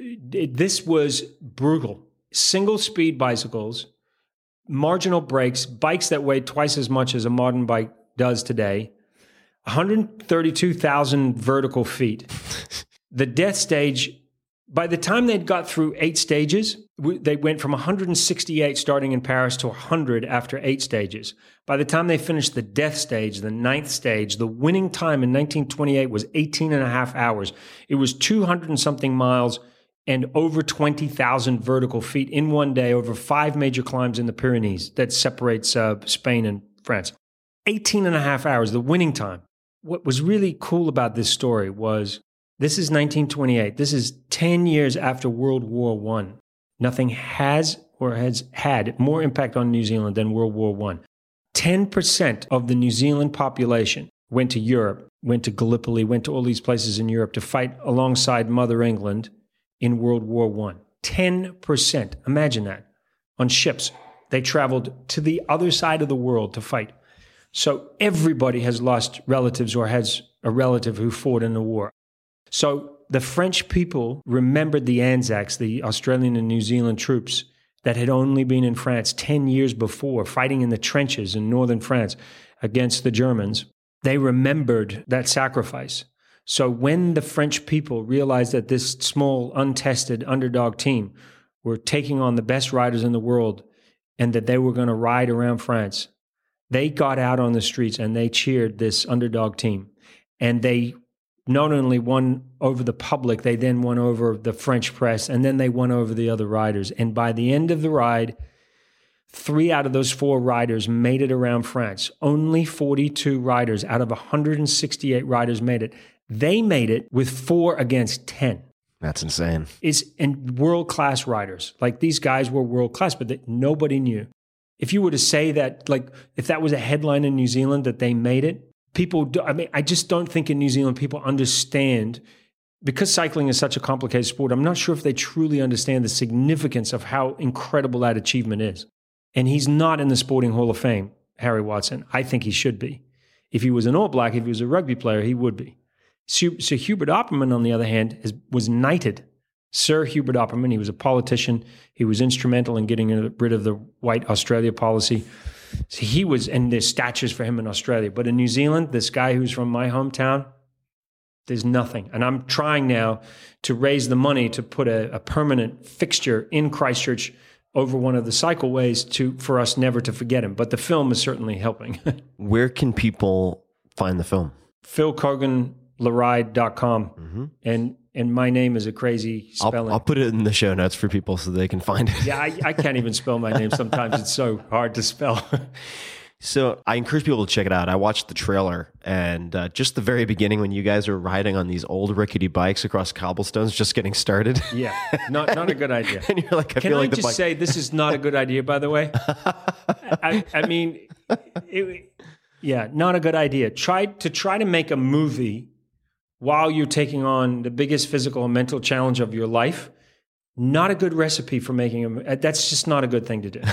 Speaker 8: This was brutal. Single speed bicycles, marginal brakes, bikes that weigh twice as much as a modern bike does today. one hundred thirty-two thousand vertical feet. The death stage, by the time they'd got through eight stages, they went from one hundred sixty-eight starting in Paris to one hundred after eight stages. By the time they finished the death stage, the ninth stage, the winning time in nineteen twenty-eight was eighteen and a half hours. It was two hundred and something miles and over twenty thousand vertical feet in one day over five major climbs in the Pyrenees that separates uh, Spain and France. eighteen and a half hours, the winning time. What was really cool about this story was this is nineteen twenty-eight. This is ten years after World War One. Nothing has or has had more impact on New Zealand than World War One. ten percent of the New Zealand population went to Europe, went to Gallipoli, went to all these places in Europe to fight alongside Mother England in World War One. ten percent. Imagine that. On ships. They traveled to the other side of the world to fight. So everybody has lost relatives or has a relative who fought in the war. So the French people remembered the Anzacs, the Australian and New Zealand troops that had only been in France ten years before, fighting in the trenches in northern France against the Germans. They remembered that sacrifice. So when the French people realized that this small, untested underdog team were taking on the best riders in the world and that they were going to ride around France, they got out on the streets and they cheered this underdog team. And they not only won over the public, they then won over the French press, and then they won over the other riders. And by the end of the ride, three out of those four riders made it around France. Only forty-two riders out of one hundred sixty-eight riders made it. They made it with four against ten.
Speaker 6: That's insane.
Speaker 8: It's and world-class riders. Like, these guys were world-class, but they, nobody knew. If you were to say that, like, if that was a headline in New Zealand that they made it, people, do, I mean, I just don't think in New Zealand people understand, because cycling is such a complicated sport, I'm not sure if they truly understand the significance of how incredible that achievement is. And he's not in the Sporting Hall of Fame, Harry Watson. I think he should be. If he was an All Black, if he was a rugby player, he would be. Sir, Sir Hubert Opperman, on the other hand, is, was knighted. Sir Hubert Opperman, he was a politician. He was instrumental in getting rid of the White Australia policy. So he was, and there's statues for him in Australia. But in New Zealand, this guy who's from my hometown, there's nothing. And I'm trying now to raise the money to put a, a permanent fixture in Christchurch over one of the cycleways to for us never to forget him. But the film is certainly helping.
Speaker 6: Where can people find the film?
Speaker 8: Phil Kogan Laride dot com.
Speaker 6: Mm-hmm.
Speaker 8: And and my name is a crazy spelling.
Speaker 6: I'll, I'll put it in the show notes for people so they can find it.
Speaker 8: Yeah, I, I can't even spell my name. Sometimes it's so hard to spell.
Speaker 6: So I encourage people to check it out. I watched the trailer, and uh, just the very beginning when you guys are riding on these old rickety bikes across cobblestones, just getting started.
Speaker 8: Yeah, not not a good idea.
Speaker 6: And you're like, I
Speaker 8: Can
Speaker 6: feel
Speaker 8: I
Speaker 6: like the
Speaker 8: just
Speaker 6: bike-
Speaker 8: say this is not a good idea, by the way? I, I mean, it, yeah, not a good idea. Try to try to make a movie while you're taking on the biggest physical and mental challenge of your life. Not a good recipe for making a. That's just not a good thing to do.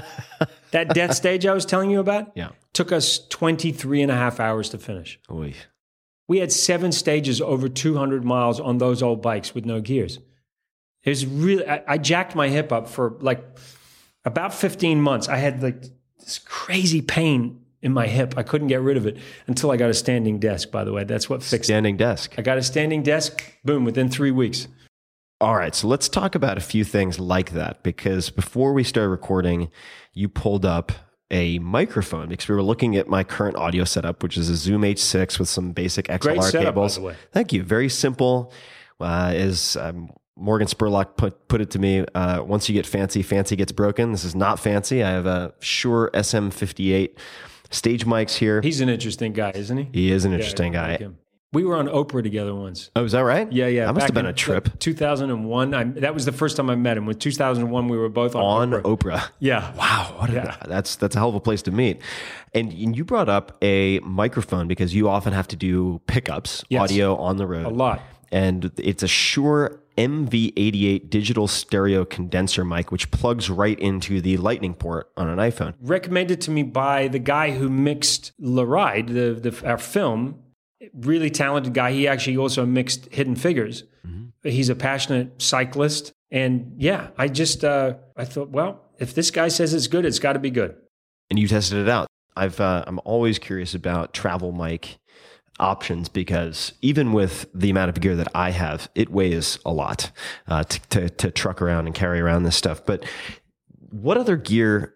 Speaker 8: That death stage I was telling you about,
Speaker 6: yeah,
Speaker 8: took us twenty-three and a half hours to finish.
Speaker 6: Oy.
Speaker 8: We had seven stages over two hundred miles on those old bikes with no gears. It was really, I, I jacked my hip up for like about fifteen months. I had like this crazy pain in my hip. I couldn't get rid of it until I got a standing desk, by the way. That's what fixed
Speaker 6: Standing
Speaker 8: it.
Speaker 6: desk.
Speaker 8: I got a standing desk, boom, within three weeks.
Speaker 6: All right, so let's talk about a few things like that, because before we started recording, you pulled up a microphone because we were looking at my current audio setup, which is a Zoom H six with some basic X L R
Speaker 8: Great setup,
Speaker 6: cables.
Speaker 8: by the way.
Speaker 6: Thank you. Very simple. Uh, as um, Morgan Spurlock put put it to me, uh, once you get fancy, fancy gets broken. This is not fancy. I have a Shure S M fifty-eight stage mics here.
Speaker 8: He's an interesting guy, isn't he?
Speaker 6: He is an
Speaker 8: Yeah,
Speaker 6: interesting
Speaker 8: I
Speaker 6: guy.
Speaker 8: like him. We were on Oprah together once.
Speaker 6: Oh, is that right?
Speaker 8: Yeah, yeah.
Speaker 6: That must
Speaker 8: Back
Speaker 6: have been
Speaker 8: in,
Speaker 6: a trip.
Speaker 8: like, two thousand one. I, that was the first time I met him. With two thousand one, we were both on,
Speaker 6: On
Speaker 8: Oprah.
Speaker 6: Oprah.
Speaker 8: Yeah.
Speaker 6: Wow. What a,
Speaker 8: Yeah.
Speaker 6: That's that's a hell of a place to meet. And you brought up a microphone because you often have to do pickups,
Speaker 8: Yes.
Speaker 6: audio on the road.
Speaker 8: A lot.
Speaker 6: And it's a Shure M V eighty-eight digital stereo condenser mic, which plugs right into the lightning port on an iPhone.
Speaker 8: Recommended to me by the guy who mixed La Ride, the, the, our film. Really talented guy. He actually also mixed Hidden Figures. Mm-hmm. He's a passionate cyclist. And yeah, I just, uh, I thought, well, if this guy says it's good, it's got to be good.
Speaker 6: And you tested it out. I've, uh, I'm always curious about travel mic options because even with the amount of gear that I have, it weighs a lot uh, to, to, to truck around and carry around this stuff. But what other gear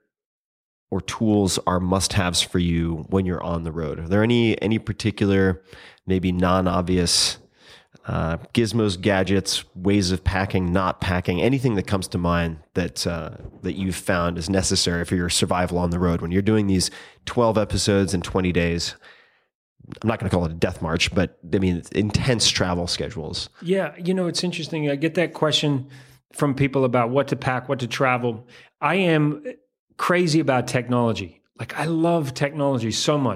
Speaker 6: or tools are must-haves for you when you're on the road? Are there any any particular, maybe non-obvious uh, gizmos, gadgets, ways of packing, not packing, anything that comes to mind that uh, that you've found is necessary for your survival on the road when you're doing these twelve episodes in twenty days? I'm not going to call it a death march, but I mean, intense travel schedules.
Speaker 8: Yeah, you know, it's interesting. I get that question from people about what to pack, what to travel. I am crazy about technology. Like, I love technology so much.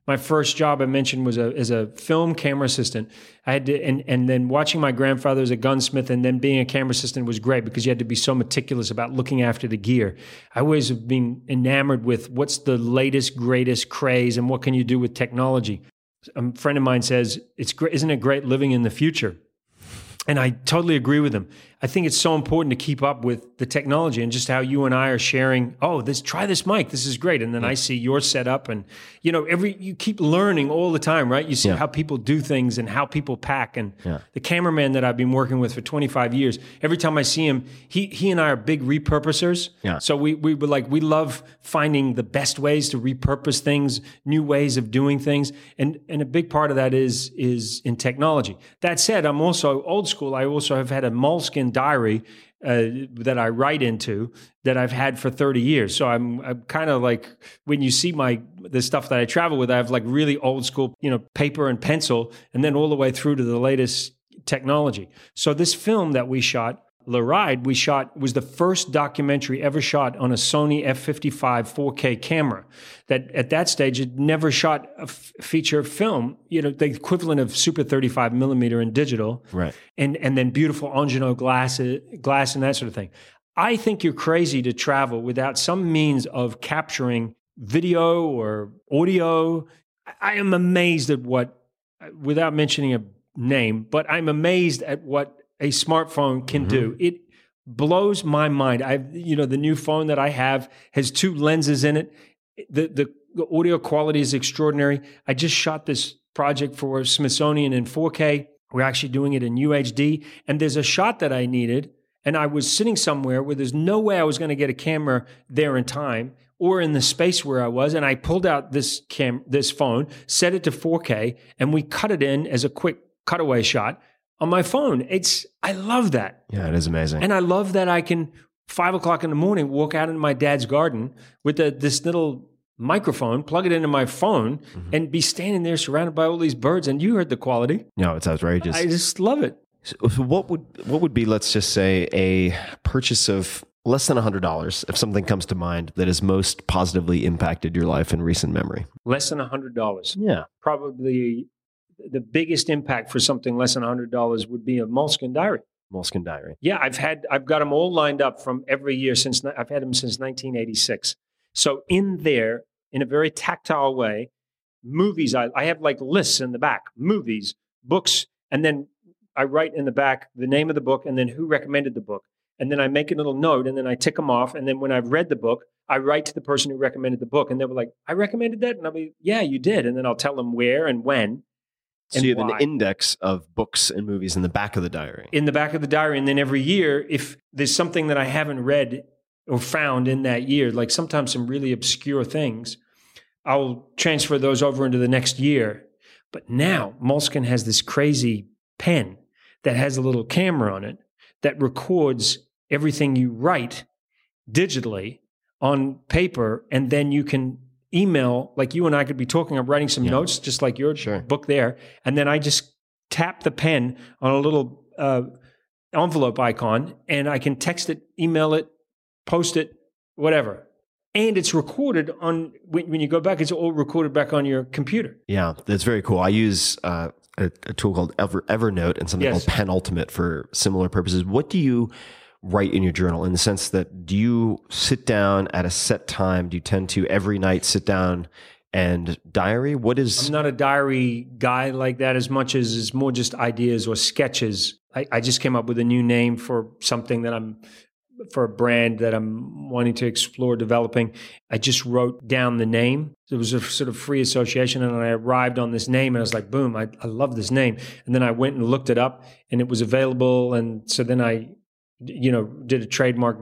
Speaker 8: My first job I mentioned was a, as a film camera assistant. I had to, and, and then watching my grandfather as a gunsmith and then being a camera assistant was great because you had to be so meticulous about looking after the gear. I always have been enamored with what's the latest, greatest craze and what can you do with technology. A friend of mine says, "It's great, isn't it great living in the future?" And I totally agree with him. I think it's so important to keep up with the technology and just how you and I are sharing, oh, this try this mic, this is great. And then yeah. I see your setup and, you know, every you keep learning all the time, right? You see yeah. how people do things and how people pack. And yeah. the cameraman that I've been working with for twenty-five years, every time I see him, he he and I are big repurposers. Yeah. So we we were like, we love finding the best ways to repurpose things, new ways of doing things. And and a big part of that is is in technology. That said, I'm also old school. I also have had a Moleskine diary uh, that I write into that I've had for thirty years. So I'm I'm kind of like, when you see my the stuff that I travel with, I have like really old school, you know, paper and pencil, and then all the way through to the latest technology. So this film that we shot, Le Ride, we shot was the first documentary ever shot on a Sony F fifty-five four K camera. That at that stage had never shot a f- feature film, you know, the equivalent of Super thirty-five millimeter in digital, right? And and then beautiful Angeno glass, glass and that sort of thing. I think you're crazy to travel without some means of capturing video or audio. I am amazed at what, without mentioning a name, but I'm amazed at what a smartphone can mm-hmm. do. It blows my mind. I've, you know, the new phone that I have has two lenses in it. The, the, the audio quality is extraordinary. I just shot this project for Smithsonian in four K. We're actually doing it in U H D. And there's a shot that I needed, and I was sitting somewhere where there's no way I was going to get a camera there in time or in the space where I was. And I pulled out this cam, this phone, set it to four K, and we cut it in as a quick cutaway shot on my phone. It's, I love that.
Speaker 6: Yeah, it is amazing.
Speaker 8: And I love that I can, five o'clock in the morning, walk out into my dad's garden with the, this little microphone, plug it into my phone, mm-hmm. and be standing there surrounded by all these birds. And you heard the quality.
Speaker 6: No, it's outrageous.
Speaker 8: I just love it.
Speaker 6: So, so what would, what would be, let's just say, a purchase of less than one hundred dollars, if something comes to mind, that has most positively impacted your life in recent memory?
Speaker 8: Less than one hundred dollars.
Speaker 6: Yeah.
Speaker 8: Probably the biggest impact for something less than one hundred dollars would be a Moleskine diary.
Speaker 6: Moleskine diary.
Speaker 8: Yeah, I've had, I've got them all lined up from every year since, I've had them since nineteen eighty-six. So in there, in a very tactile way, movies, I, I have like lists in the back, movies, books, and then I write in the back the name of the book and then who recommended the book. And then I make a little note and then I tick them off. And then when I've read the book, I write to the person who recommended the book. And they were like, I recommended that? And I'll be, yeah, you did. And then I'll tell them where and when.
Speaker 6: So you have why. An index of books and movies in the back of the diary.
Speaker 8: In the back of the diary. And then every year, if there's something that I haven't read or found in that year, like sometimes some really obscure things, I'll transfer those over into the next year. But now Moleskine has this crazy pen that has a little camera on it that records everything you write digitally on paper, and then you can email, like you and I could be talking, I'm writing some yeah. notes, just like your sure. book there, and then I just tap the pen on a little uh, envelope icon, and I can text it, email it, post it, whatever. And it's recorded on, when, when you go back, it's all recorded back on your computer.
Speaker 6: Yeah, that's very cool. I use uh, a, a tool called Ever, Evernote and something yes. called Penultimate for similar purposes. What do you write in your journal, in the sense that, do you sit down at a set time? Do you tend to every night sit down and diary? What is...
Speaker 8: I'm not a diary guy like that as much as it's more just ideas or sketches. I, I just came up with a new name for something that I'm, for a brand that I'm wanting to explore developing. I just wrote down the name. It was a sort of free association, and I arrived on this name, and I was like, boom, I, I love this name. And then I went and looked it up, and it was available. And so then I, you know, did a trademark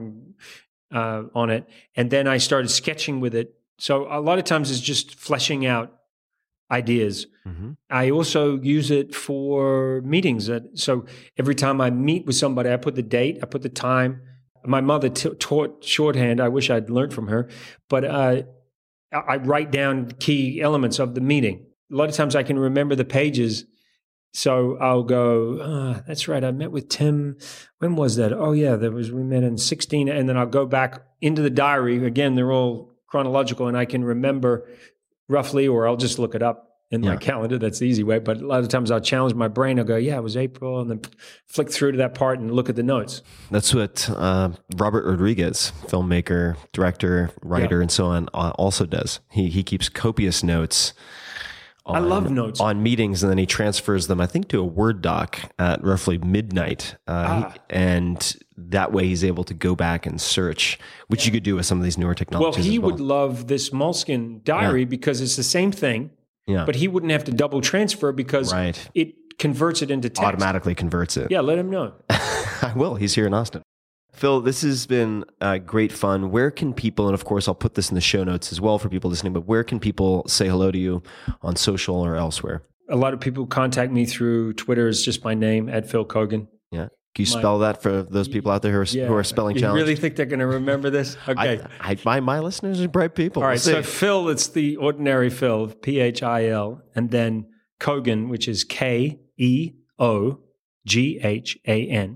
Speaker 8: uh, on it. And then I started sketching with it. So a lot of times it's just fleshing out ideas. Mm-hmm. I also use it for meetings. So every time I meet with somebody, I put the date, I put the time. My mother t- taught shorthand. I wish I'd learned from her. But uh, I write down key elements of the meeting. A lot of times I can remember the pages. So I'll go, oh, that's right, I met with Tim. When was that? Oh, yeah, there was, we met in sixteen. And then I'll go back into the diary. Again, they're all chronological, and I can remember roughly, or I'll just look it up in
Speaker 6: Yeah.
Speaker 8: my calendar. That's the easy way. But a lot of times I'll challenge my brain. I'll go, yeah, it was April, and then flick through to that part and look at the notes.
Speaker 6: That's what uh, Robert Rodriguez, filmmaker, director, writer,
Speaker 8: Yeah.
Speaker 6: and so on, uh, also does. He he keeps copious notes. On,
Speaker 8: I love notes.
Speaker 6: on meetings, and then he transfers them, I think, to a Word doc at roughly midnight, uh,
Speaker 8: Ah.
Speaker 6: he- and that way he's able to go back and search, which you could do with some of these newer
Speaker 8: Well,
Speaker 6: technologies.
Speaker 8: he
Speaker 6: as well.
Speaker 8: would love this Moleskine diary because it's the same thing,
Speaker 6: yeah,
Speaker 8: but he wouldn't have to double transfer because
Speaker 6: right,
Speaker 8: it converts it into text.
Speaker 6: automatically converts it.
Speaker 8: Yeah, let him know.
Speaker 6: I will. He's here in Austin. Phil, this has been uh, great fun. Where can people, and of course I'll put this in the show notes as well for people listening, but where can people say hello to you on social or elsewhere?
Speaker 8: A lot of people contact me through Twitter. It's just my name, at Phil Kogan.
Speaker 6: Yeah. Can you
Speaker 8: My-
Speaker 6: spell that for those people out there who are,
Speaker 8: Yeah.
Speaker 6: who are spelling
Speaker 8: You
Speaker 6: challenged?
Speaker 8: really think they're going to remember this? Okay.
Speaker 6: I, I, my, my listeners are bright people.
Speaker 8: All right.
Speaker 6: We'll
Speaker 8: So
Speaker 6: see.
Speaker 8: Phil, it's the ordinary Phil, P H I L, and then Kogan, which is K E O G H A N.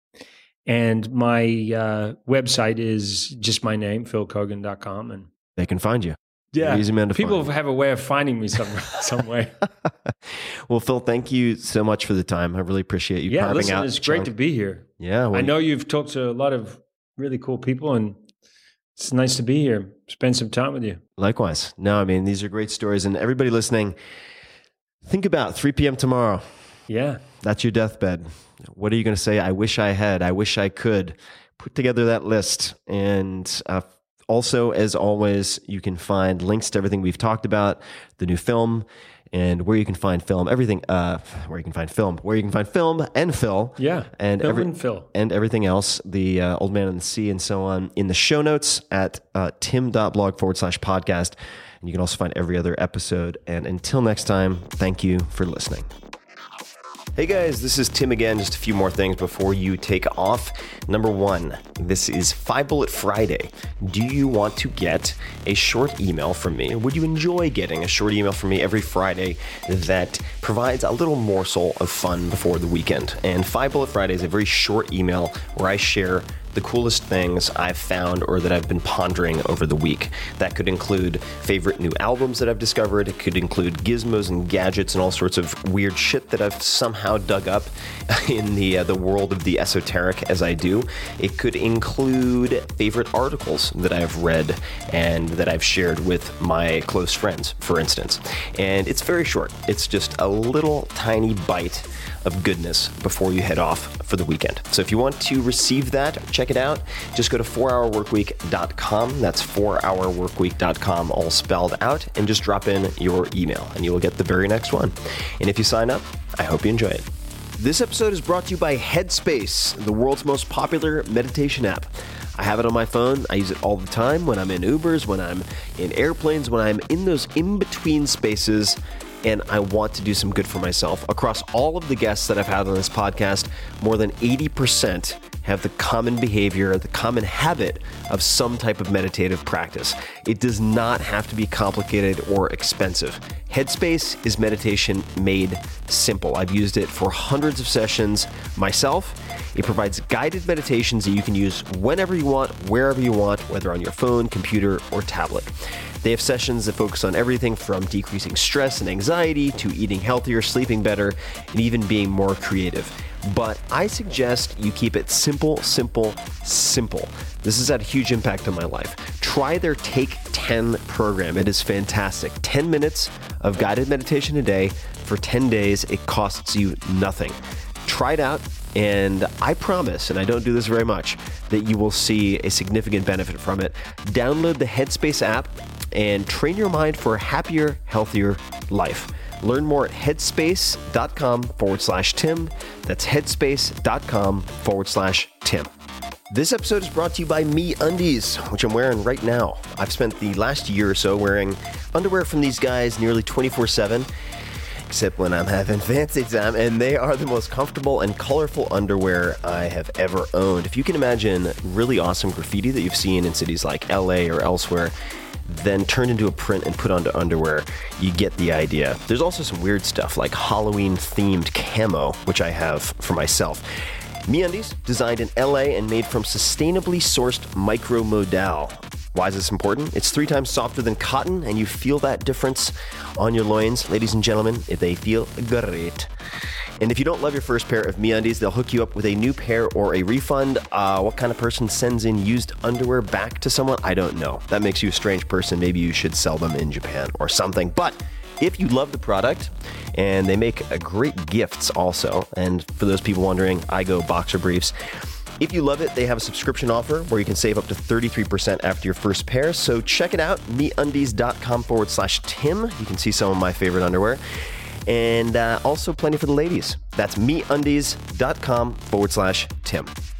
Speaker 8: And my uh, website is just my name, phil kogan dot com. And
Speaker 6: They can find you.
Speaker 8: yeah,
Speaker 6: You're easy man to
Speaker 8: people
Speaker 6: find.
Speaker 8: have a way of finding me some, some way.
Speaker 6: Well, Phil, thank you so much for the time. I really appreciate you
Speaker 8: Yeah,
Speaker 6: carving
Speaker 8: listen,
Speaker 6: out.
Speaker 8: it's great to
Speaker 6: chunk-
Speaker 8: be here.
Speaker 6: Yeah. Well,
Speaker 8: I know you've talked to a lot of really cool people, and it's nice to be here, spend some time with you.
Speaker 6: Likewise. No, I mean, these are great stories. And everybody listening, think about three p.m. tomorrow.
Speaker 8: Yeah.
Speaker 6: That's your deathbed. What are you going to say? I wish I had. I wish I could. Put together that list. And uh, also, as always, you can find links to everything we've talked about, the new film, and where you can find film, everything, uh, where you can find film, where you can find film and Phil.
Speaker 8: Yeah.
Speaker 6: And
Speaker 8: Phil
Speaker 6: every,
Speaker 8: and Phil.
Speaker 6: and everything else, the uh, Old Man and the Sea and so on, in the show notes at uh, tim.blog forward slash podcast. And you can also find every other episode. And until next time, thank you for listening. Hey guys, this is Tim again. Just a few more things before you take off. Number one, this is Five Bullet Friday. Do you want to get a short email from me? Or would you enjoy getting a short email from me every Friday that provides a little morsel of fun before the weekend? And Five Bullet Friday is a very short email where I share the coolest things I've found or that I've been pondering over the week. That could include favorite new albums that I've discovered. It could include gizmos and gadgets and all sorts of weird shit that I've somehow dug up in the uh, the world of the esoteric as I do. It could include favorite articles that I've read and that I've shared with my close friends, for instance. And it's very short. It's just a little tiny bite of goodness before you head off for the weekend. So if you want to receive that, check it out. Just go to four hour work week dot com. That's four hour work week dot com, all spelled out, and just drop in your email and you will get the very next one. And if you sign up, I hope you enjoy it. This episode is brought to you by Headspace, the world's most popular meditation app. I have it on my phone. I use it all the time when I'm in Ubers, when I'm in airplanes, when I'm in those in-between spaces, and I want to do some good for myself. Across all of the guests that I've had on this podcast, more than eighty percent have the common behavior, the common habit of some type of meditative practice. It does not have to be complicated or expensive. Headspace is meditation made simple. I've used it for hundreds of sessions myself. It provides guided meditations that you can use whenever you want, wherever you want, whether on your phone, computer, or tablet. They have sessions that focus on everything from decreasing stress and anxiety to eating healthier, sleeping better, and even being more creative. But I suggest you keep it simple, simple, simple. This has had a huge impact on my life. Try their Take ten program. It is fantastic. ten minutes of guided meditation a day for ten days. It costs you nothing. Try it out, and I promise, and I don't do this very much, that you will see a significant benefit from it. Download the Headspace app and train your mind for a happier, healthier life. Learn more at headspace.com forward slash Tim. That's headspace.com forward slash Tim. This episode is brought to you by MeUndies, which I'm wearing right now. I've spent the last year or so wearing underwear from these guys nearly twenty-four seven, except when I'm having fancy time, and they are the most comfortable and colorful underwear I have ever owned. If you can imagine really awesome graffiti that you've seen in cities like L A or elsewhere, then turned into a print and put onto underwear, you get the idea. There's also some weird stuff like Halloween-themed camo, which I have for myself. MeUndies, designed in L A and made from sustainably sourced micromodal. Why is this important? It's three times softer than cotton, and you feel that difference on your loins. Ladies and gentlemen, they feel great. And if you don't love your first pair of MeUndies, they'll hook you up with a new pair or a refund. Uh, what kind of person sends in used underwear back to someone? I don't know. That makes you a strange person. Maybe you should sell them in Japan or something. But if you love the product, and they make a great gifts also, and for those people wondering, I go boxer briefs. If you love it, they have a subscription offer where you can save up to thirty-three percent after your first pair. So check it out, MeUndies.com forward slash Tim. You can see some of my favorite underwear. And uh, also plenty for the ladies. That's MeUndies.com forward slash Tim.